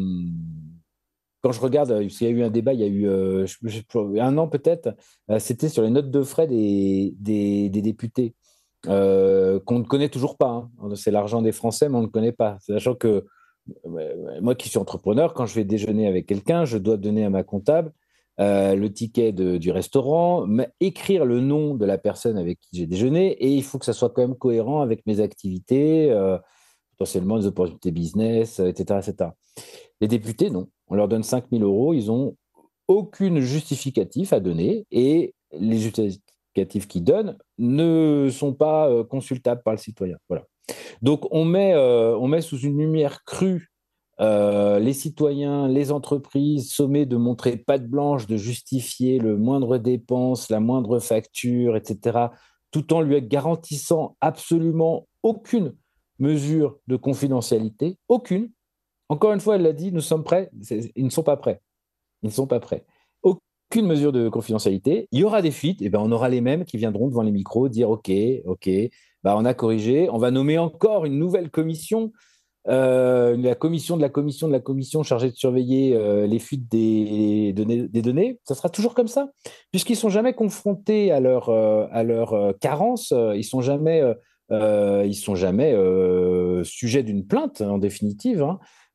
quand je regarde, il y a eu un débat, il y a eu 1 an peut-être, c'était sur les notes de frais des députés, qu'on ne connaît toujours pas. C'est l'argent des Français, mais on ne le connaît pas. Sachant que moi qui suis entrepreneur, quand je vais déjeuner avec quelqu'un, je dois donner à ma comptable le ticket du restaurant, écrire le nom de la personne avec qui j'ai déjeuné, et il faut que ça soit quand même cohérent avec mes activités, potentiellement des opportunités business, etc., etc. Les députés, non. On leur donne 5 000 €, ils n'ont aucun justificatif à donner, et les justificatifs qu'ils donnent ne sont pas consultables par le citoyen. Voilà. Donc, on met sous une lumière crue les citoyens, les entreprises, sommés de montrer patte blanche, de justifier le moindre dépense, la moindre facture, etc., tout en lui garantissant absolument aucune mesure de confidentialité, aucune. Encore une fois, elle l'a dit, nous sommes prêts. Ils ne sont pas prêts. Ils ne sont pas prêts. Aucune mesure de confidentialité. Il y aura des fuites, et on aura les mêmes qui viendront devant les micros dire OK, on a corrigé, on va nommer encore une nouvelle commission. La commission de la commission chargée de surveiller les fuites des données, ça sera toujours comme ça, puisqu'ils ne sont jamais confrontés à leur carence, ils ne sont jamais sujets d'une plainte, en définitive.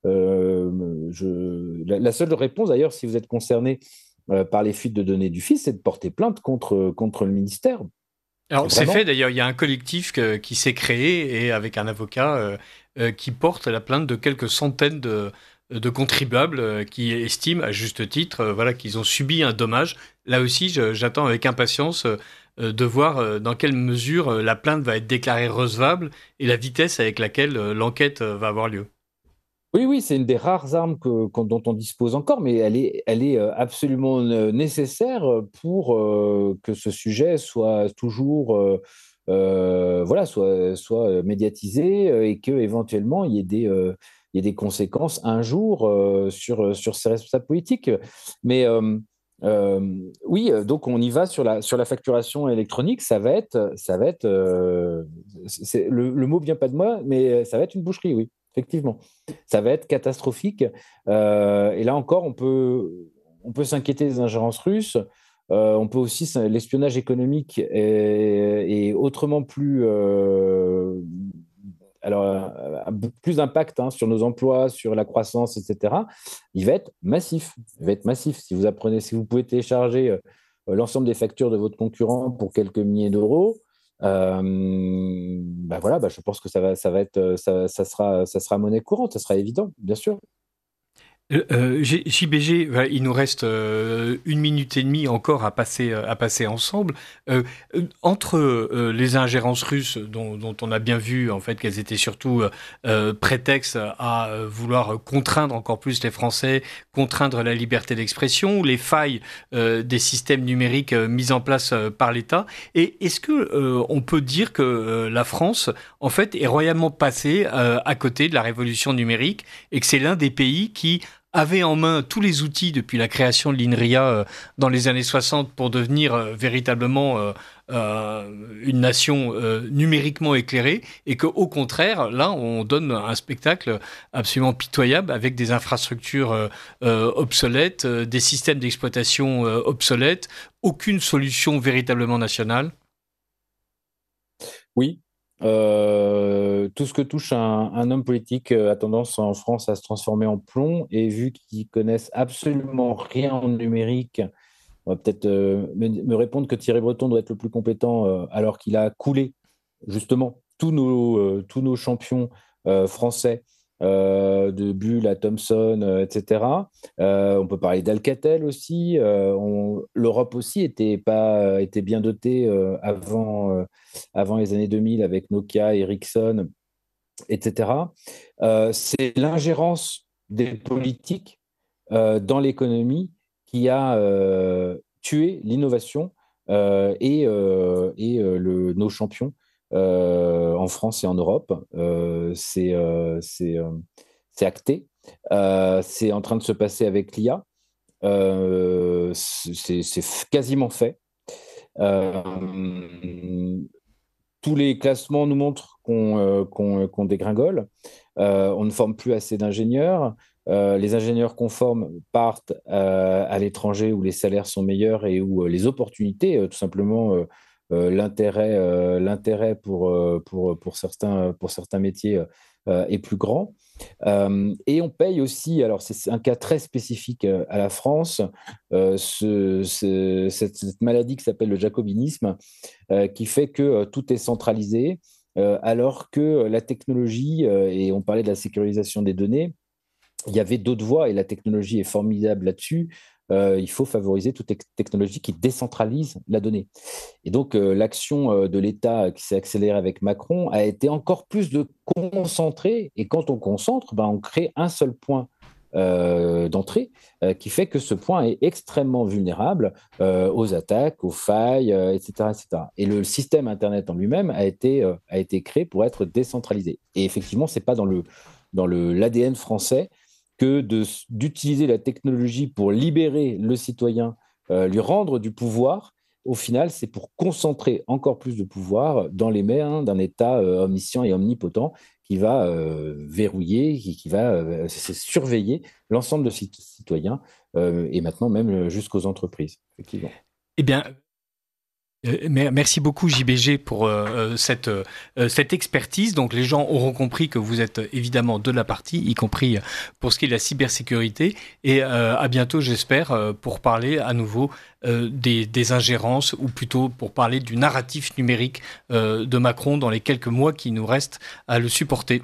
La seule réponse, d'ailleurs, si vous êtes concerné par les fuites de données du fils, c'est de porter plainte contre le ministère. Alors, c'est fait, d'ailleurs, il y a un collectif qui s'est créé et avec un avocat qui porte la plainte de quelques centaines de contribuables qui estiment, à juste titre, qu'ils ont subi un dommage. Là aussi, j'attends avec impatience de voir dans quelle mesure la plainte va être déclarée recevable et la vitesse avec laquelle l'enquête va avoir lieu. Oui, c'est une des rares armes dont on dispose encore, mais elle est absolument nécessaire pour que ce sujet soit toujours soit médiatisé et qu'éventuellement il y ait des conséquences un jour sur ces responsables politiques. Mais oui, donc on y va sur la facturation électronique. Ça va être le mot vient pas de moi, mais ça va être une boucherie, oui. Effectivement, ça va être catastrophique. Et là encore, on peut s'inquiéter des ingérences russes. On peut aussi, l'espionnage économique est autrement plus plus d'impact sur nos emplois, sur la croissance, etc. Il va être massif. Si vous pouvez télécharger l'ensemble des factures de votre concurrent pour quelques milliers d'euros, je pense que ça sera monnaie courante, ça sera évident, bien sûr. JBG, il nous reste 1 minute et demie encore à passer ensemble. Entre les ingérences russes, dont on a bien vu en fait qu'elles étaient surtout prétexte à vouloir contraindre encore plus les Français, contraindre la liberté d'expression, ou les failles des systèmes numériques mis en place par l'État. Et est-ce que on peut dire que la France, en fait, est royalement passée à côté de la révolution numérique et que c'est l'un des pays qui avait en main tous les outils depuis la création de l'INRIA dans les années 60 pour devenir véritablement une nation numériquement éclairée, et qu'au contraire, là, on donne un spectacle absolument pitoyable avec des infrastructures obsolètes, des systèmes d'exploitation obsolètes, aucune solution véritablement nationale. Oui. Tout ce que touche un homme politique a tendance en France à se transformer en plomb, et vu qu'ils connaissent absolument rien en numérique, on va peut-être me répondre que Thierry Breton doit être le plus compétent alors qu'il a coulé justement tous nos champions français, de Bull à Thomson, etc. On peut parler d'Alcatel aussi. L'Europe aussi était bien dotée avant les années 2000 avec Nokia, Ericsson, etc. C'est l'ingérence des politiques dans l'économie qui a tué l'innovation et nos champions en France et en Europe. C'est acté. C'est en train de se passer avec l'IA. C'est quasiment fait. Tous les classements nous montrent qu'on dégringole. On ne forme plus assez d'ingénieurs. Les ingénieurs qu'on forme partent à l'étranger où les salaires sont meilleurs et où les opportunités, tout simplement, l'intérêt pour certains métiers est plus grand. Et on paye aussi, alors c'est un cas très spécifique à la France, cette maladie qui s'appelle le jacobinisme, qui fait que tout est centralisé, alors que la technologie, et on parlait de la sécurisation des données, il y avait d'autres voies, et la technologie est formidable là-dessus. Il faut favoriser toute technologie qui décentralise la donnée. Et donc, l'action de l'État qui s'est accélérée avec Macron a été encore plus de concentrer. Et quand on concentre, on crée un seul point d'entrée qui fait que ce point est extrêmement vulnérable aux attaques, aux failles, etc., etc. Et le système Internet en lui-même a été créé pour être décentralisé. Et effectivement, ce n'est pas dans l'ADN français que d'utiliser la technologie pour libérer le citoyen, lui rendre du pouvoir. Au final, c'est pour concentrer encore plus de pouvoir dans les mains d'un État omniscient et omnipotent qui va verrouiller, qui va surveiller l'ensemble de ses citoyens et maintenant même jusqu'aux entreprises, effectivement. Eh bien, Merci beaucoup JBG pour cette expertise. Donc les gens auront compris que vous êtes évidemment de la partie, y compris pour ce qui est de la cybersécurité. Et à bientôt, j'espère, pour parler à nouveau des ingérences, ou plutôt pour parler du narratif numérique de Macron dans les quelques mois qui nous restent à le supporter.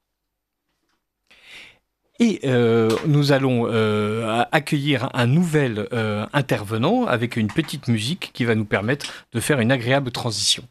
Et nous allons accueillir un nouvel intervenant avec une petite musique qui va nous permettre de faire une agréable transition.